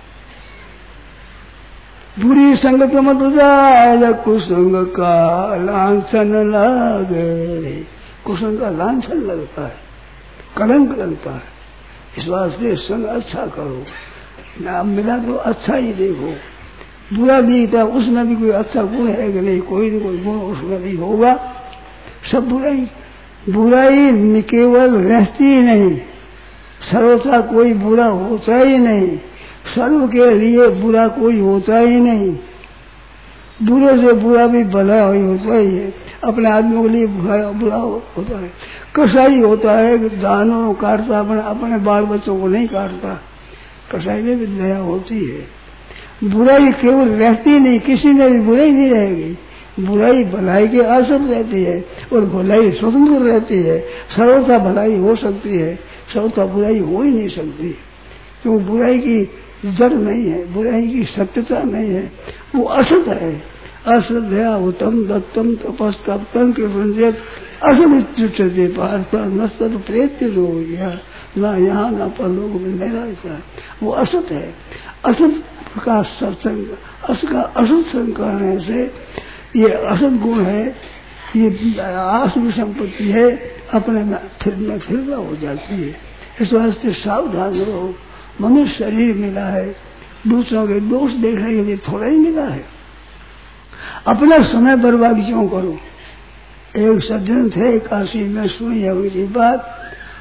बुरी संगत मत जाए, कुसंग का लांछन लागे। कुसंग का लांछन लगता है, कलंक लगता है, इस वास्ते संग अच्छा करो। नाम मिला तो अच्छा ही देखो, बुरा दिखता उसमें भी कोई अच्छा गुण है कि नहीं, कोई न कोई गुण उसमें भी होगा। सब बुराई केवल रहती ही नहीं, सर्वथा कोई बुरा होता ही नहीं, सर्व के लिए बुरा कोई होता ही नहीं। बुरे से बुरा भी भला ही होता ही है, अपने आदमियों के लिए बुरा होता है। कसाई होता है, जानवरों काटता, अपने बाल बच्चों को नहीं काटता, कसाई में भी दया होती है। बुराई केवल रहती नहीं, किसी में भी बुराई नहीं रहेगी। बुराई भलाई के आश्रित रहती है और भलाई स्वतंत्र रहती है। सर्वथा भलाई हो सकती है, सर्वथा बुराई हो ही नहीं सकती, क्योंकि बुराई की जड़ नहीं है, बुराई की सत्यता नहीं है, वो असत है। अश्रद्धया उत्तम दत्तम तपस्तप्तम के संजय असद पार्था नस्त प्रेत्य हो गया, ना यहाँ ना परलोक में नहीं रहता है, वो असत है। असत का सत्संग, असत संग करने से ये असत गुण है, ये आसुरी संपत्ति है, अपने में फिरना हो जाती है। इस वास्ते सावधान रहो। मनुष्य शरीर मिला है, दूसरों के दोष देखने के लिए थोड़ा ही मिला है। अपना समय बर्बाद क्यों करो? एक सज्जन थे, काशी में सुनी है उनकी बात,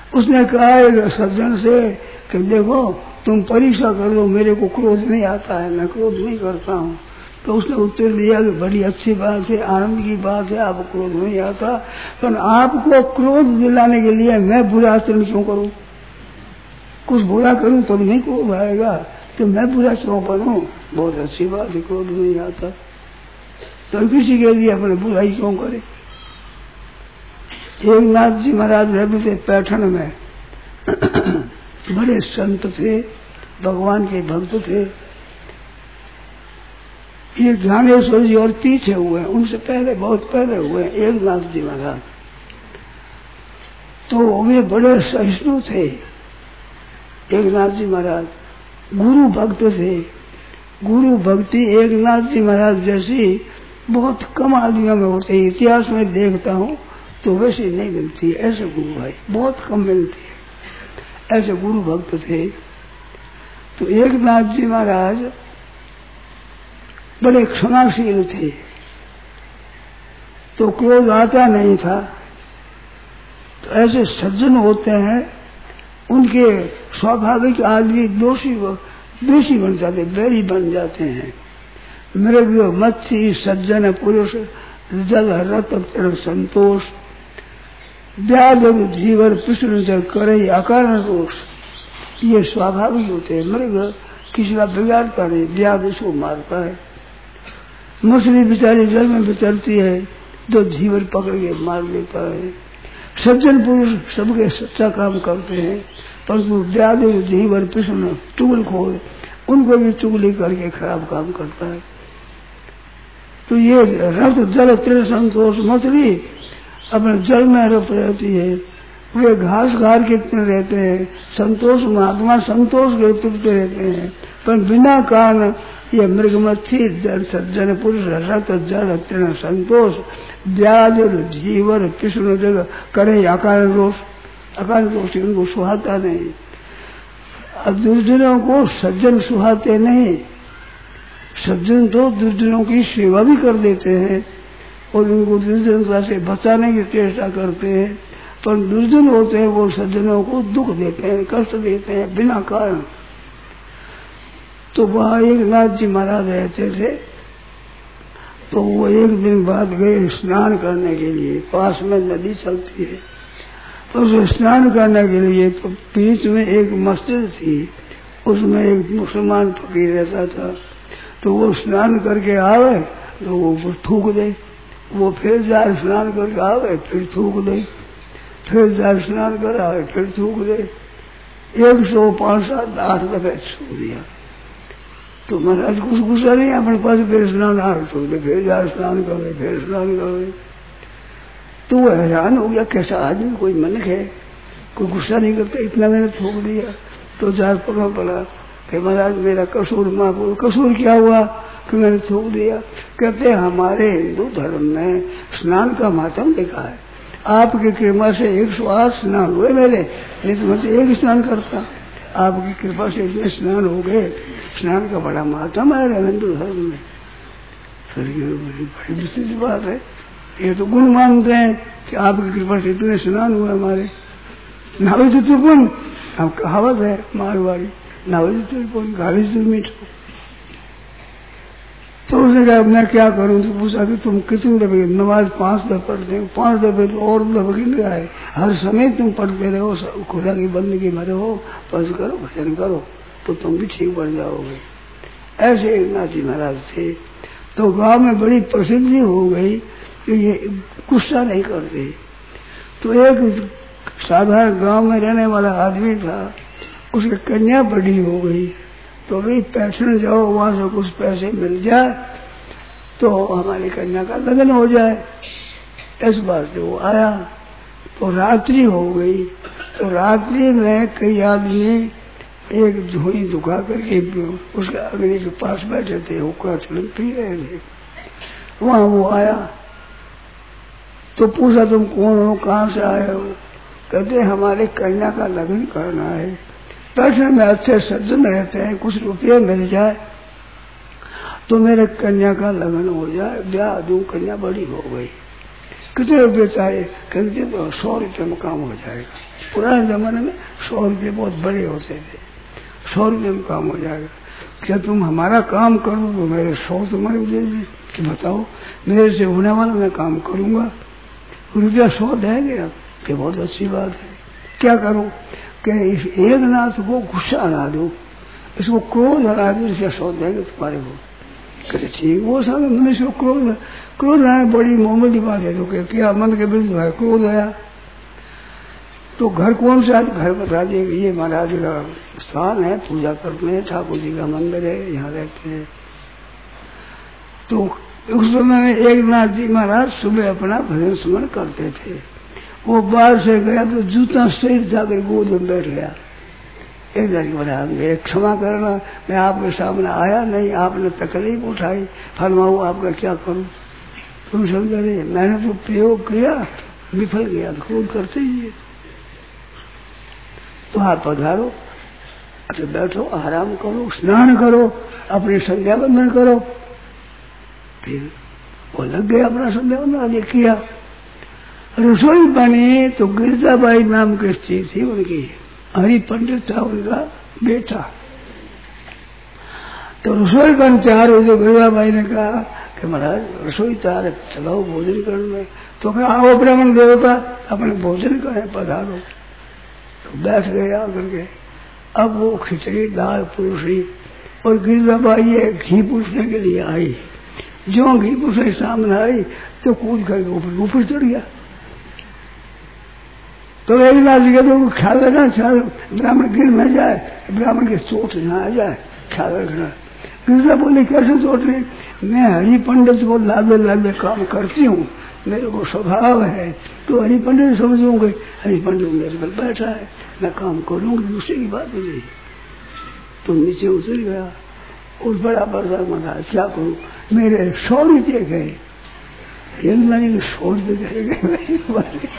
उसने कहा एक सज्जन से कि देखो तुम परीक्षा कर लो, मेरे को क्रोध नहीं आता है, मैं क्रोध नहीं करता हूँ। तो उसने उत्तर दिया कि बड़ी अच्छी बात है, आनंद की बात है, आपको क्रोध नहीं आता, पर आपको क्रोध दिलाने के लिए मैं बुरा आचरण क्यों करूं? कुछ बुरा करूं तब नहीं क्रोध आएगा, तो मैं बुरा क्यों करूं? बहुत अच्छी बात है, क्रोध नहीं आता, तो किसी के लिए अपने बुराई क्यों करे? एक नाथ जी महाराज रहते थे पैठन में, बड़े संत थे, भगवान के भक्त थे। ये ज्ञानेश्वर जी और पीछे हुए, उनसे पहले बहुत पहले हुए एक नाथ जी महाराज। तो वे बड़े सहिष्णु थे। एक नाथ जी महाराज गुरु भक्त थे। गुरु भक्ति एक नाथ जी महाराज जैसी बहुत कम आदमियों में होते है। इतिहास में देखता हूँ तो वैसे नहीं मिलती, ऐसे गुरु भाई बहुत कम मिलती है, ऐसे गुरु भक्त थे। तो एक नाथ जी महाराज बड़े क्षमाशील थे, तो क्रोध आता नहीं था। तो ऐसे सज्जन होते हैं, उनके स्वाभाविक आदमी दोषी बन जाते, बैरी बन जाते हैं। मृग मच्छी सज्जन पुरुष जल रत संतोष व्याध जीवर कृष्ण जल करे अकारण दोष, ये स्वाभाविक होते हैं। मृग किसी का बिगाड़ता नहीं, व्याध उसको मारता है। मछली बेचारी जल में बिचरती है तो जीवर पकड़ के मार देता है। सज्जन पुरुष सबके सच्चा काम करते हैं, परंतु व्याध जीवर कृष्ण चुगलखोर, उनको भी चुगली करके खराब काम करता है। तो ये रत जल तृण संतोष, मछली अपने जल में रत रहती है, वे घास घार के रहते हैं। संतोष महात्मा संतोष के तृप्त रहते हैं, पर बिना कारण ये मृग मच्छी सज्जन पुरुष रत जल तृण संतोष व्याज जीवर कृष्ण जग करे अकारण दोष, अकारण दोष उनको सुहाता नहीं। अब दुर्जनों को सज्जन सुहाते नहीं। सज्जन तो दुर्जनों की सेवा भी कर देते हैं और उनको दुर्जनता से बचाने की चेष्टा करते हैं, पर दुर्जन होते हैं वो सज्जनों को दुख देते हैं, कष्ट देते हैं बिना कारण। तो वहाँ एक नाथ जी महाराज रहते थे, तो वो एक दिन बाद गए स्नान करने के लिए। पास में नदी चलती है, तो उसे स्नान करने के लिए तो बीच में एक मस्जिद थी, उसमें एक मुसलमान फकीर रहता था। तो वो स्नान करके आवे तो वो थूक दे, वो फिर जाए स्नान करके आवे फिर थूक दे, फिर जाए स्नान कर आवे फिर थूक दे। 105 7 8 दफे थूक दिया। तो महाराज कुछ गुस्सा नहीं अपने पास, फिर स्नान थूक दे, फिर जाए स्नान कर दे, फिर स्नान कर दे। तो वो हैरान हो गया, कैसा आदमी, कोई मनक है, कोई गुस्सा नहीं करता, इतना मैंने थूक दिया। तो जाए पकड़ पड़ा कि महाराज मेरा कसूर माफ। कसूर क्या हुआ कि मैंने थूक दिया? कहते हमारे हिंदू धर्म में स्नान का महत्व लिखा है, आपकी कृपा से 108 स्नान हुए मेरे, नहीं तो मैं एक स्नान करता। आपकी कृपा से इतने स्नान हो गए, स्नान का बड़ा महत्व है हिंदू धर्म में। फिर बड़ी विशेष बात है, ये तो गुण मानते हैं कि आपकी कृपा से इतने स्नान हुए हमारे। नावे तो गुण, अब कहावत है मारवाड़ी, नावे तो गाली से मीठो। तो उसने कहा मैं क्या करूं? तो पूछा कि तुम कितनी दफे नमाज 5 दफे पढ़ते हो? 5 दफे तो और दफे गिन गया है, हर समय तुम पढ़ते रहो, खुदा की बंदगी में रहो, पढ़ करो, भजन करो, तो तुम भी ठीक बढ़ जाओगे। ऐसे एक नाथ जी महाराज थे। तो गांव में बड़ी प्रसिद्धि हो गई कि ये गुस्सा नहीं करते। तो एक साधारण गांव में रहने वाला आदमी था, उसकी कन्या बड़ी हो गई, तो भाई पैठन जाओ, वहां से कुछ पैसे मिल जाए तो हमारी कन्या का लगन हो जाए। इस बात से वो आया, तो रात्रि हो गई। तो रात्रि में कई आदमी एक धुई दुखा करके उसके अग्नि के पास बैठे थे, हुक्का चलन पी रहे थे। वहां वो आया तो पूछा तुम कौन हो, कहाँ से आए हो? कहते हमारे कन्या का लगन करना है, पैठन में अच्छे सज्जन रहते हैं, कुछ रुपये मिल जाए तो मेरे कन्या का लगन हो जाए, ब्याह दूं, कन्या बड़ी हो गई। कितने रुपये चाहिए? कहते तो 100 रुपये में काम हो जाएगा। पुराने जमाने में 100 रुपये बहुत बड़े होते थे, 100 रुपये में काम हो जाएगा। क्या तुम हमारा काम करो तो मेरे 100 तुम्हारे दे दे कि बताओ मेरे से होने वाला मैं काम करूंगा, रुपया 100 देंगे आप कि बहुत अच्छी बात है। क्या करो कि इस एक नाथ को गुस्सा हरा दो, इसको क्रोध हरा दो, रुपया 100 देंगे तुम्हारे को। कहते ठीक। वो सारे मनुष्य को क्रोध आया बड़ी मामूली बात है। तो क्या मन के विरुद्ध है क्रोध आया तो घर कौन सा? घर बता दिए ये महाराज का स्थान है, पूजा करते हैं, ठाकुर जी का मंदिर है, यहाँ रहते हैं। तो उस समय में एक नाथ जी महाराज सुबह अपना भजन स्मरण करते थे। वो बाहर से गया तो जूता सहित जाकर गोद में बैठ गया। एक लड़की महाराज क्षमा करना, मैं आपके सामने आया नहीं, आपने तकलीफ उठाई, फरमाओ आपका क्या करूं? तुम समझ रहे मैंने तो प्रयोग किया, विफल गया, तो क्रोध करते ही है। तो आप पधारो, अच्छा बैठो, आराम करो, स्नान करो, अपनी संध्या बंदन करो। फिर वो लग गया अपना संध्या बंदन आगे किया। रसोई बनी तो गिरजाबाई नाम की स्त्री थी उनकी, हरि पंडित था उनका बेटा। तो रसोई बन तैयार हो, जो गिरजाबाई ने कहा कि महाराज रसोई तैयार है, चलाओ भोजन करने। तो कहा आओ ब्राह्मण देवता अपने भोजन करें, पधारो। तो बैठ गए आकर के। अब वो खिचड़ी दाल पूरी और गिरजाबाई घी पूछने के लिए आई। जो घी पूछने सामने आई तो कूद कर ऊपर चढ़ गया। तो एक नाथ जी तो ख्याल रखना, ब्राह्मण गिर न जाए, ब्राह्मण के चोट न आ जाए, ख्याल रखना। गिरजा बोली कैसे चोट नहीं? मैं हरि पंडित को लादे लादे काम करती हूँ, मेरे को स्वभाव है, तो हरि पंडित समझूंगे, हरि पंडित मेरे पर बैठा है, मैं काम करूंगी, दूसरे की बात नहीं। तो नीचे उतर गया और बड़ा बरदार महाराज क्या करूं, मेरे 100 रुपये गए। 100 रुपये गए।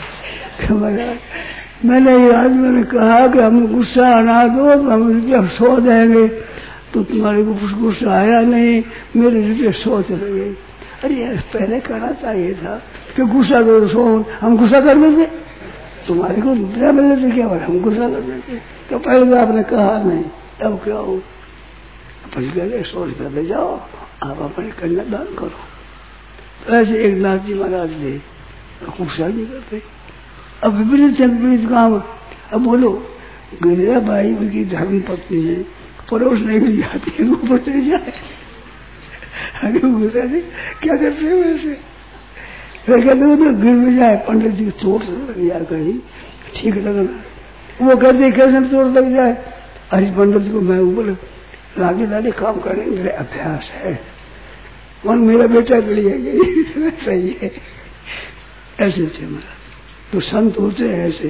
मैंने आदमी ने कहा कि हम गुस्सा आना दो तो हम रुपया 100 देंगे, तो तुम्हारे को कुछ गुस्सा आया नहीं, मेरे रुपये 100 चले गए। अरे यार पहले कहना चाहिए था कि गुस्सा करो 100, हम गुस्सा कर देते, तुम्हारे को रुपया मिल जाते, क्या बात हम गुस्सा कर देते। तो पहले तो आपने कहा नहीं, अब क्या हो? अपन कह रहे 100 रुपया ले जाओ, आप अपने कन्यादान करो। तो ऐसे एक नाथ जी महाराज ने गुस्सा नहीं करते। अब विपरीत काम। अब बोलो गिरिजा बाई उनकी धर्म पत्नी है, पड़ोस नहीं मिल जाती है, ऊपर चली जाए। अरे क्या करते हैं वैसे? फिर कहते हो तो गिर में जाए, पंडित जी चोट लग जाए कहीं, ठीक लगना। वो कहते कैसे चोट लग जाए? हरि पंडित को मैं ऊपर लागे लागे काम करने मेरे अभ्यास है, और मेरा बेटा के लिए सही है। ऐसे थे मेरा तो संत होते हैं ऐसे,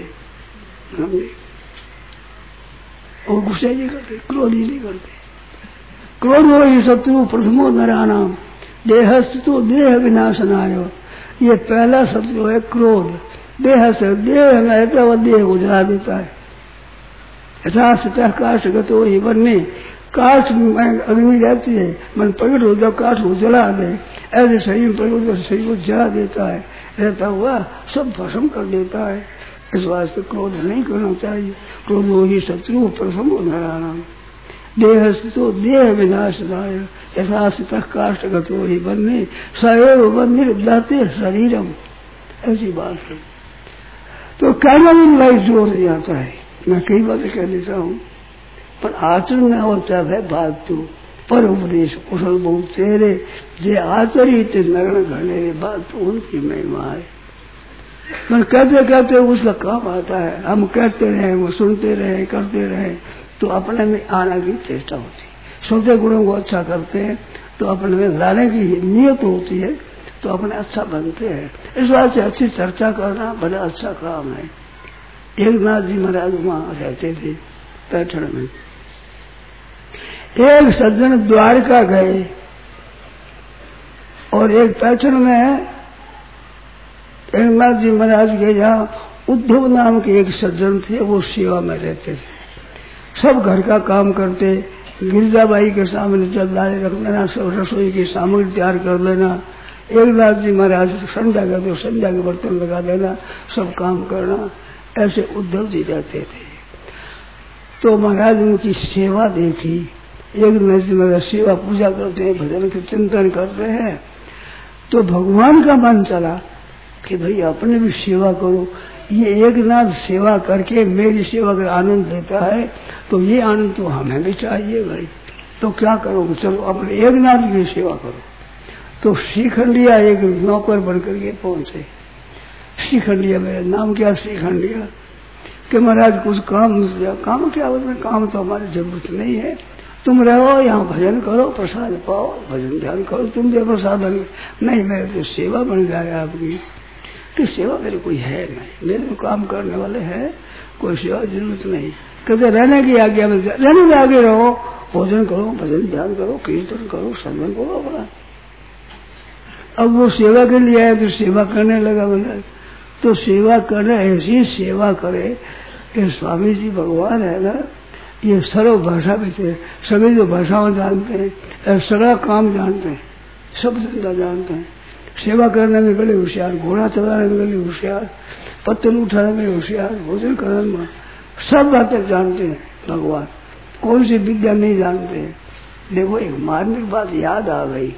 और गुस्सा नहीं करते, क्रोध ही नहीं करते। क्रोध हो ही शत्रु प्रथमो नरानाम, देहस्थ तो देह विनाशनाय। ये पहला शत्रु है क्रोध। देह से देह में रहता वह देह को जला देता है। यथा सतह काष्ठ गतो ही बनने, काष्ठ में अग्नि रहती है, मन प्रकट हो जाओ काष्ठ को जला दे, ऐसे शरीर प्रकट हो शरीर को जला देता है, रहता हुआ सब भस्म कर देता है। इस वास्ते क्रोध नहीं करना चाहिए। क्रोध हो ही शत्रु प्रथम नरानाम, देहस्थो देह विनाशनाय। यथा सतह काष्ठ गतो ही बनने, सएव बंधे दाते शरीरम। ऐसी बात है। तो कहना भी भाई जोर नहीं आता है, मैं कई बातें कह देता हूँ, पर आचरण में होता है बात। तो पर उपदेश कुशल बहुत तेरे, जे आचरित नरण घने, बात तो उनकी महिमा है। पर कहते कहते उसका काम आता है। हम कहते रहे, वो सुनते रहे, करते रहे, तो अपने में आने की चेष्टा होती है। सोते गुणों को अच्छा करते हैं तो अपने में लाने की नियत होती है, तो अपने अच्छा बनते हैं। इस बात से अच्छी चर्चा करना बड़ा अच्छा काम है। एक नाथ जी महाराज वहां रहते थे पैठण में। एक सज्जन द्वारका गए और एक पैठण में एक नाथ जी महाराज के यहाँ उद्धव नाम के एक सज्जन थे, वो सेवा में रहते थे। सब घर का काम करते, गिरजाबाई के सामने चल दाले रख लेना, सब रसोई की सामग्री तैयार कर लेना, एक नाथ जी महाराज संध्या का तो संध्या के बर्तन लगा देना, सब काम करना, ऐसे उद्धव जी रहते थे। तो महाराज उनकी सेवा देखी। एक नाथ जी महाराज सेवा पूजा करते हैं, भजन के चिंतन करते हैं, तो भगवान का मन चला कि भाई अपने भी सेवा करो। ये एक नाथ सेवा करके मेरी सेवा का आनंद लेता है, तो ये आनंद तो हमें भी चाहिए भाई। तो क्या करोगे, चलो अपने एक नाथ की सेवा करो। तो श्रीखंडिया एक नौकर बनकर के पहुंचे। श्रीखंडिया मेरा नाम क्या, श्रीखंडिया कि महाराज कुछ काम क्या होता है, काम तो हमारी जरूरत नहीं है, तुम रहो यहाँ भजन करो, प्रसाद पाओ, भजन ध्यान करो, तुम जो प्रसादन नहीं, मेरे तो सेवा बन जाए आपकी। कि सेवा मेरे कोई है नहीं, मेरे को काम करने वाले हैं, कोई सेवा जरूरत नहीं। कहते रहने की आज्ञा में, रहने में आगे रहो, भोजन करो, भजन ध्यान करो, कीर्तन करो, संगम करो अपना। अब वो सेवा के लिए आए तो सेवा करने लगा मैंने। तो सेवा करने, ऐसी सेवा करे कि स्वामी जी भगवान है ना, ये सर्व भाषा भी थे, सभी जो भाषाओं जानते हैं, सारा काम जानते हैं, सब धंधा जानते हैं। सेवा करने में बड़े होशियार, घोड़ा चलाने में बड़े होशियार, पत्थर उठाने में होशियार, भोजन करने में सब बातें जानते हैं भगवान, कौन सी विद्या नहीं जानते हैं। देखो एक मार्मिक बात याद आ गई।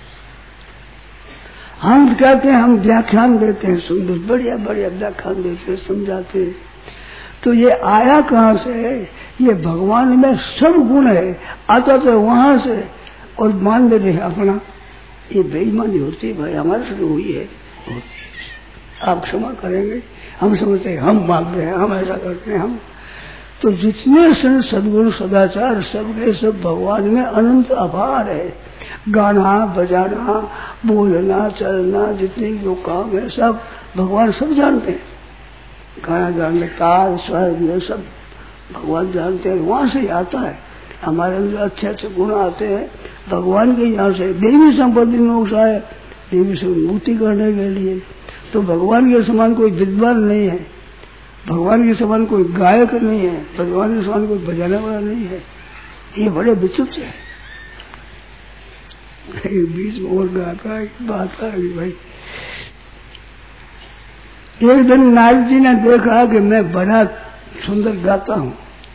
हम कहते हैं, हम व्याख्यान देते हैं, सुंदर बढ़िया बढ़िया व्याख्यान देते हैं, समझाते हैं, तो ये आया कहाँ से है? ये भगवान में सब गुण है, आता तो वहां से, और मान लेते हैं अपना। ये बेईमानी होती है भाई, हमारे से तो हुई है, होती है। आप क्षमा करेंगे, हम समझते हैं, हम मानते हैं, हम ऐसा करते हैं। हम तो जितने सद्गुण सदाचार सबके सब भगवान में अनंत अपार है। गाना बजाना बोलना चलना जितने जो काम है सब भगवान सब जानते हैं। गाना जानते, ताल स्वर ये सब भगवान जानते हैं, वहां से आता है। हमारे अंदर अच्छे अच्छे गुण आते हैं भगवान के यहाँ से। देवी संपत्ति मोक्ष आए, देवी से मुक्ति करने के लिए। तो भगवान के समान कोई विद्वान नहीं है, भगवान के समान कोई गायक नहीं है, भगवान के समान कोई बजाने वाला नहीं है। ये बड़े विचित्र है। बीच में और गाता एक बात आ गई भाई। एक दिन नारद जी ने देखा कि मैं बड़ा सुंदर गाता हूँ,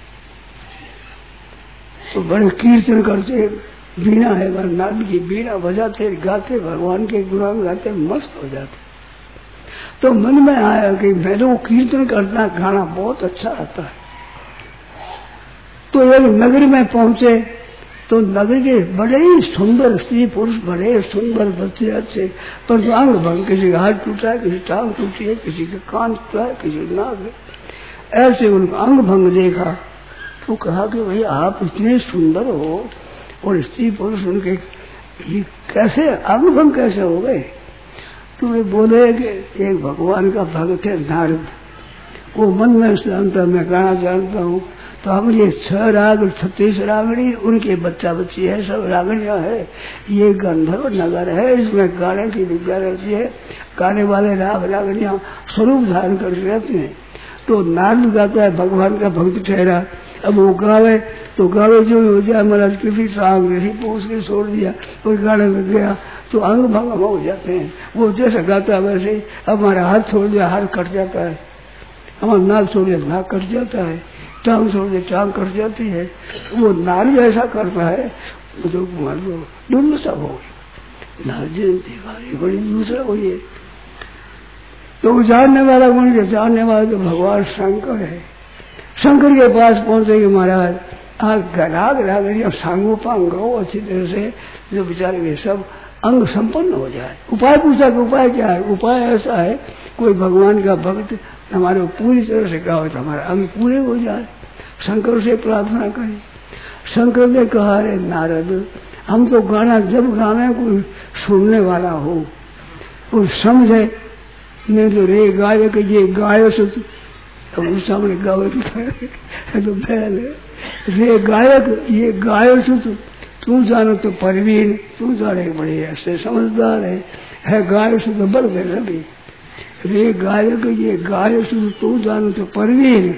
तो बड़े कीर्तन करते, बीना है नारद की, बीना बजाते गाते, भगवान के गुण गाते, मस्त हो जाते। तो मन में आया कि मेरे को कीर्तन करना गाना बहुत अच्छा आता है। तो एक नगर में पहुंचे, तो नगर के बड़े ही सुंदर स्त्री पुरुष, बड़े सुंदर बच्चे अच्छे, पर तो अंग भंग, किसी का हाथ टूटा है, किसी टांग टूटी है, किसी का कान टूटा है, किसी का नाक है, ऐसे उनका अंग भंग देखा। तो कहा कि भाई आप इतने सुंदर हो और स्त्री पुरुष उनके ये कैसे अंग भंग कैसे हो गए? तो वे बोले कि एक भगवान का भक्त है नारद, वो मन में जानता, मैं गाना जानता हूँ। तो हम ये 6 राग 36 रागणी, उनके बच्चा बच्ची है, सब रागणियां है। ये गंधर्व नगर है, इसमें गाने की विद्या रहती है, गाने वाले राग रागणियां स्वरूप धारण करके रहते हैं। तो नारद गाता है, भगवान का भक्त ठहरा। अब वो गावे तो गावे जो हो जाए, महाराज किसी टांग किसी पोस के छोड़ दिया और गाने लग गया तो अंग भंग हो जाते हैं। वो जैसा गाता है वैसे ही। हमारा हाथ छोड़ दिया, हाथ कट जाता है, हमारा नाक छोड़ दिया, नाक कट जाता है, टांग छोड़ दिया, टांग कट जाती है। वो नारद ऐसा करता है तो दूसरा हो गया। नारद जी ने देखा ये बड़ी दूसरा हुई है। तो जानने वाला कौन है? जानने वाला तो भगवान शंकर है। शंकर के पास पहुंचे कि महाराज राग रागणिया सांगो पांग गाओ अच्छी तरह से, जो बेचारे वे सब अंग संपन्न हो जाए। उपाय पूछा कि उपाय क्या है? उपाय ऐसा है, कोई भगवान का भक्त हमारे पूरी तरह से गाओ तो हमारे अंग पूरे हो जाए। शंकर से प्रार्थना करें। शंकर ने कहा, अरे नारद, हम तो गाना जब गावे कोई सुनने वाला हो, कोई समझे, नहीं तो रे गायक ये गायो से तो सामने गावे तो पहले रे गायक ये गायो से तू जानो तो परवीन, तू जाने बड़े ऐसे समझदार है गायो से तो बल गए रवि। रे गायक ये गायो से तू जानो तो परवीन,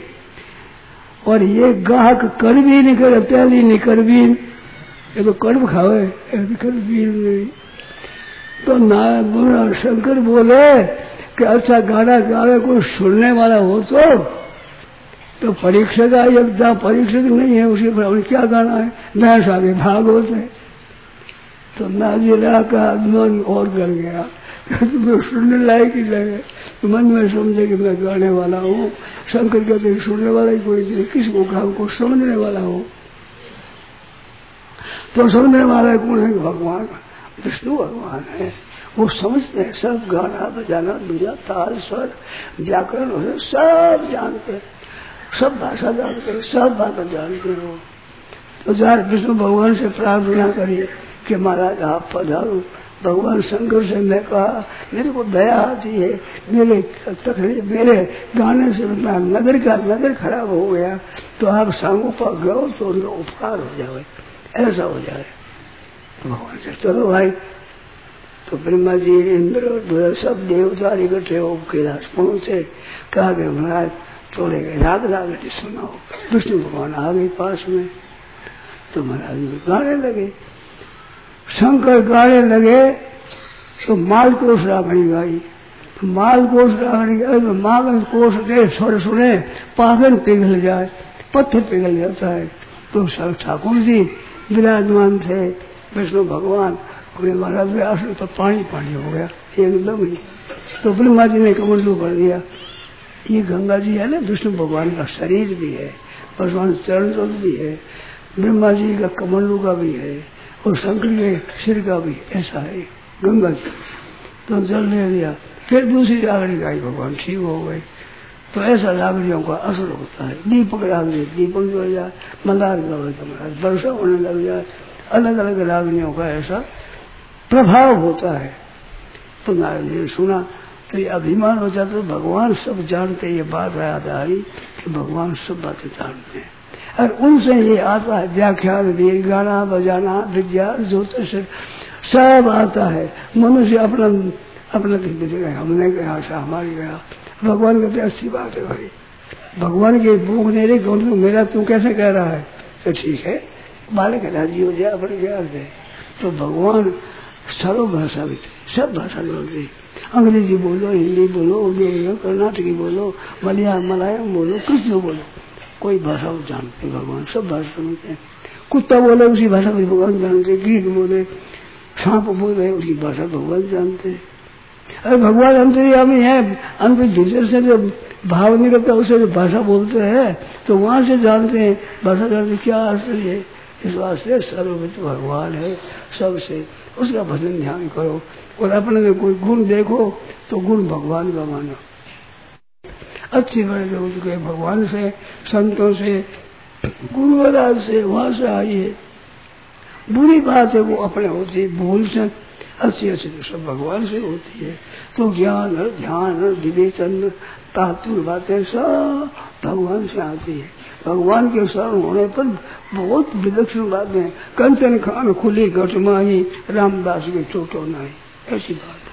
और ये गाहक करवीन कर पहली नहीं करवीन, ये तो कर्म खावे करवीन नहीं। तो तो ना शंकर बोले कि अच्छा गाना गावे कोई सुनने वाला हो तो परीक्षक आए, जहाँ परीक्षक नहीं है उसी पर क्या गाना है, भैंस आगे भागवत है। तो नाजिला का मन और कर गया, तुम्हें सुनने लायक ही लगे, तो मन में समझे कि मैं गाने वाला हूँ। शंकर कहते सुनने वाला ही कोई नहीं, किसको कहा को समझने वाला हो। तो समझने वाला कौन है? भगवान विष्णु भगवान है। वो समझते हैं, सब गाना बजाना दूजा ताल स्वर व्याकरण सब जानते हैं, सब भाषा जानते हैं, सब बातें जानते हो। तो जहाँ विष्णु भगवान से प्रार्थना करिए कि महाराज आप पधारो। भगवान शंकर से मैं कहा मेरे को दया आती है, मेरे तकलीफ मेरे गाने से नगर खराब हो गया, तो आप सांगों पर गो तो उनका उपकार हो जाए, ऐसा हो जाए। तो भगवान से चलो भाई। तो ब्रह्मा जी इंद्र सब देवता इकट्ठे हो कैलाश पहुंचे, कहा कि महाराज थोड़े राग रागटी सुनाओ। विष्णु भगवान आ गए पास में, तो महाराज गाने लगे। शंकर गाने लगे तो मालकोश रावणी गाई। मालकोश रावणी गाई तो मालकोश के स्वर सुने पागल पिघल जाए, पत्थर पिघल जाता है। तो ठाकुर जी विराजमान थे, विष्णु भगवान अपने महाराज के आश्रम तो पानी पानी हो गया एकदम ही। तो ब्रह्मा जी ने कमंडलू भर दिया। ये गंगा जी है ना, विष्णु भगवान का शरीर भी है, भगवान चरण भी है, ब्रह्मा जी का कमंडलू का भी है और शंकर के सिर का भी ऐसा है गंगा जी। तो जल ले लिया, फिर दूसरी रागड़ी गाई, भगवान ठीक हो गए। तो ऐसा रागड़ियों का असर होता है। दीपक रागड़ी, दीपक जो हो जाए, मंदार का वर्षा होने लग जाए, अलग अलग रागड़ियों का ऐसा प्रभाव होता है। तो नारद जी ने सुना तो ये अभिमान हो जाता है, भगवान सब जानते। ये बात याद आई कि भगवान सब बातें जानते हैं और उनसे ये आता है व्याख्यान भी, गाना बजाना विद्या ज्योतिष सब आता है। मनुष्य अपना अपना गया, हमने गया हमारी गया। भगवान कहते अच्छी बात है भाई, भगवान की भूख नहीं रही तो मेरा तू कैसे कह रहा है? तो ठीक है, बालक राजी हो जाए अपने ज्ञान से। तो भगवान सर्व भाषा भी थे, सब भाषा बोलते, अंग्रेजी बोलो, हिंदी बोलो, उर्दू बोलो, कर्नाटकी बोलो, मलयालम बोलो, कुछ जो बोलो, कोई भाषा वो जानते भगवान, सब भाषा समझते हैं। कुत्ता बोले उसी भाषा में भगवान जानते, गीत बोले, सांप बोले उसी भाषा भगवान जानते। अरे भगवान अंतर्यामी है, अंत भीतर से जो भाव निकलता है उसे जो भाषा बोलते हैं तो वहां से जानते हैं, भाषा जानते क्या आश्चर्य है। इस वास्ते सर्वविद भगवान है सबसे, उसका भजन ध्यान करो और अपने में कोई गुण देखो तो गुण भगवान का मानो। अच्छी बड़े लोग के भगवान से, संतों से, गुरुवराज से, वहां से आइए। बुरी बात है वो अपने होती है, भूल से अच्छी अच्छी तो सब भगवान से होती है। तो ज्ञान ध्यान विवेचन तात्विक बातें सब भगवान से आती है। भगवान के शरण होने पर बहुत विलक्षण बातें, कंचन खान खुली घट माही, रामदास के चोटो नहीं, ऐसी बात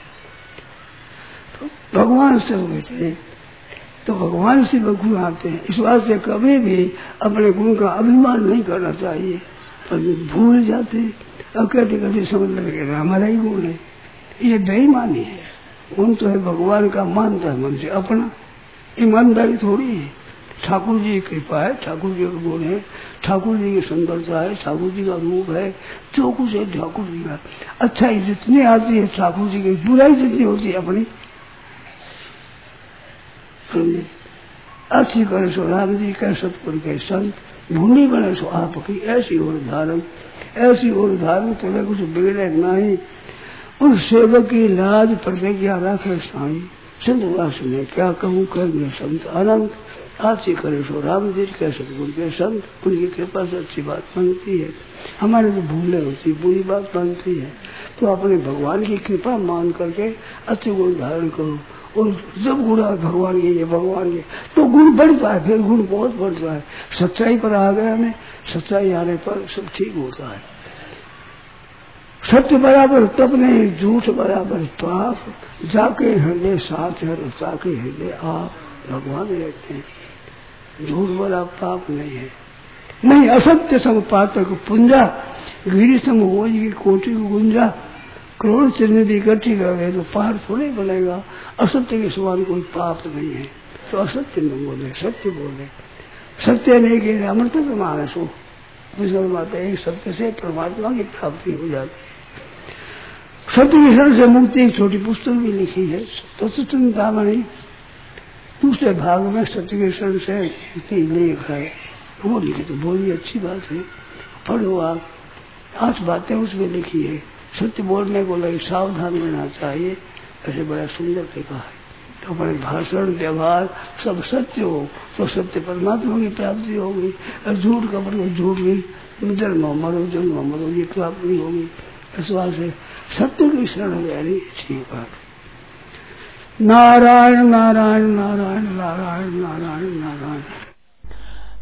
है। तो भगवान से होते तो भगवान से गुण आते हैं। इस बात से कभी भी अपने गुण का अभिमान नहीं करना चाहिए, पर भूल जाते और कहते समझ लगे हमारा ही गुण है। ये बेईमानी है। गुण तो है भगवान का, मानता है मन से अपना, ईमानदारी थोड़ी है। ठाकुर जी की कृपा है, ठाकुर जी का गुण है, ठाकुर जी की सुंदरता है, ठाकुर जी का रूप है, जो कुछ है ठाकुर जी का। अच्छाई जितनी आती है ठाकुर जी की, बुराई जितनी होती है अपनी। अच्छी करे सो राम जी के, सतपुर के संत, भूमि बने सो आपकी, ऐसी और धारण, ऐसी और धारण तो कुछ बिगड़े नहीं। उस सेवक की लाज प्रतिज्ञा रखे साई, सिंधुवास में क्या कहूँ कर में संत अनंत। अच्छी करे सो राम जी के, सतपुर के संत, उनकी कृपा से अच्छी बात बनती है। हमारे जो भूलें होती, बुरी बात बनती है, तो अपने भगवान की कृपा मान करके अच्छे गुण धारण करो। और जब गुण भगवान के, ये भगवान के, तो गुण बढ़ता है, फिर गुण बहुत बढ़ता है। सच्चाई पर आ गया ने, सच्चाई आने पर सब ठीक होता है। सत्य बराबर तब नहीं, झूठ बराबर पाप, जाके हृदय साथ है, जाके हृदय आप भगवान रहते हैं। झूठ वाला पाप नहीं है, नहीं असत्य सम पातक पुंजा, गिरी सम हो की कोटि गुंजा। करोड़ चिन्ह भी इकट्ठी कर गए तो पहाड़ थोड़े बनेगा। असत्य के समान कोई पाप नहीं है, तो असत्य न बोले, सत्य बोले। सत्य नहीं कह रहे अमृत प्रमाण है। सो माता एक सत्य से परमात्मा की प्राप्ति हो जाती है। सत्य के शरण से मुक्ति एक छोटी पुस्तक भी लिखी है तत्वचिंतामणि, दूसरे भाग में सत्य के शरण से लेख है, वो लिखी तो बोली अच्छी बात है, पढ़ो आप। 8 बातें उसमें लिखी है। सत्य बोलने को लगे सावधान रहना चाहिए, ऐसे बड़ा सुंदर लिखा है। तो अपने भाषण व्यवहार सब सत्य हो तो सत्य परमात्मा की प्राप्ति होगी। और झूठ कपट को झूठ भी जन्म मरो जन्म मरो ये प्राप्ति होगी। इस बात से सत्य की शरण गहरी अच्छी बात। नारायण नारायण नारायण नारायण नारायण नारायण।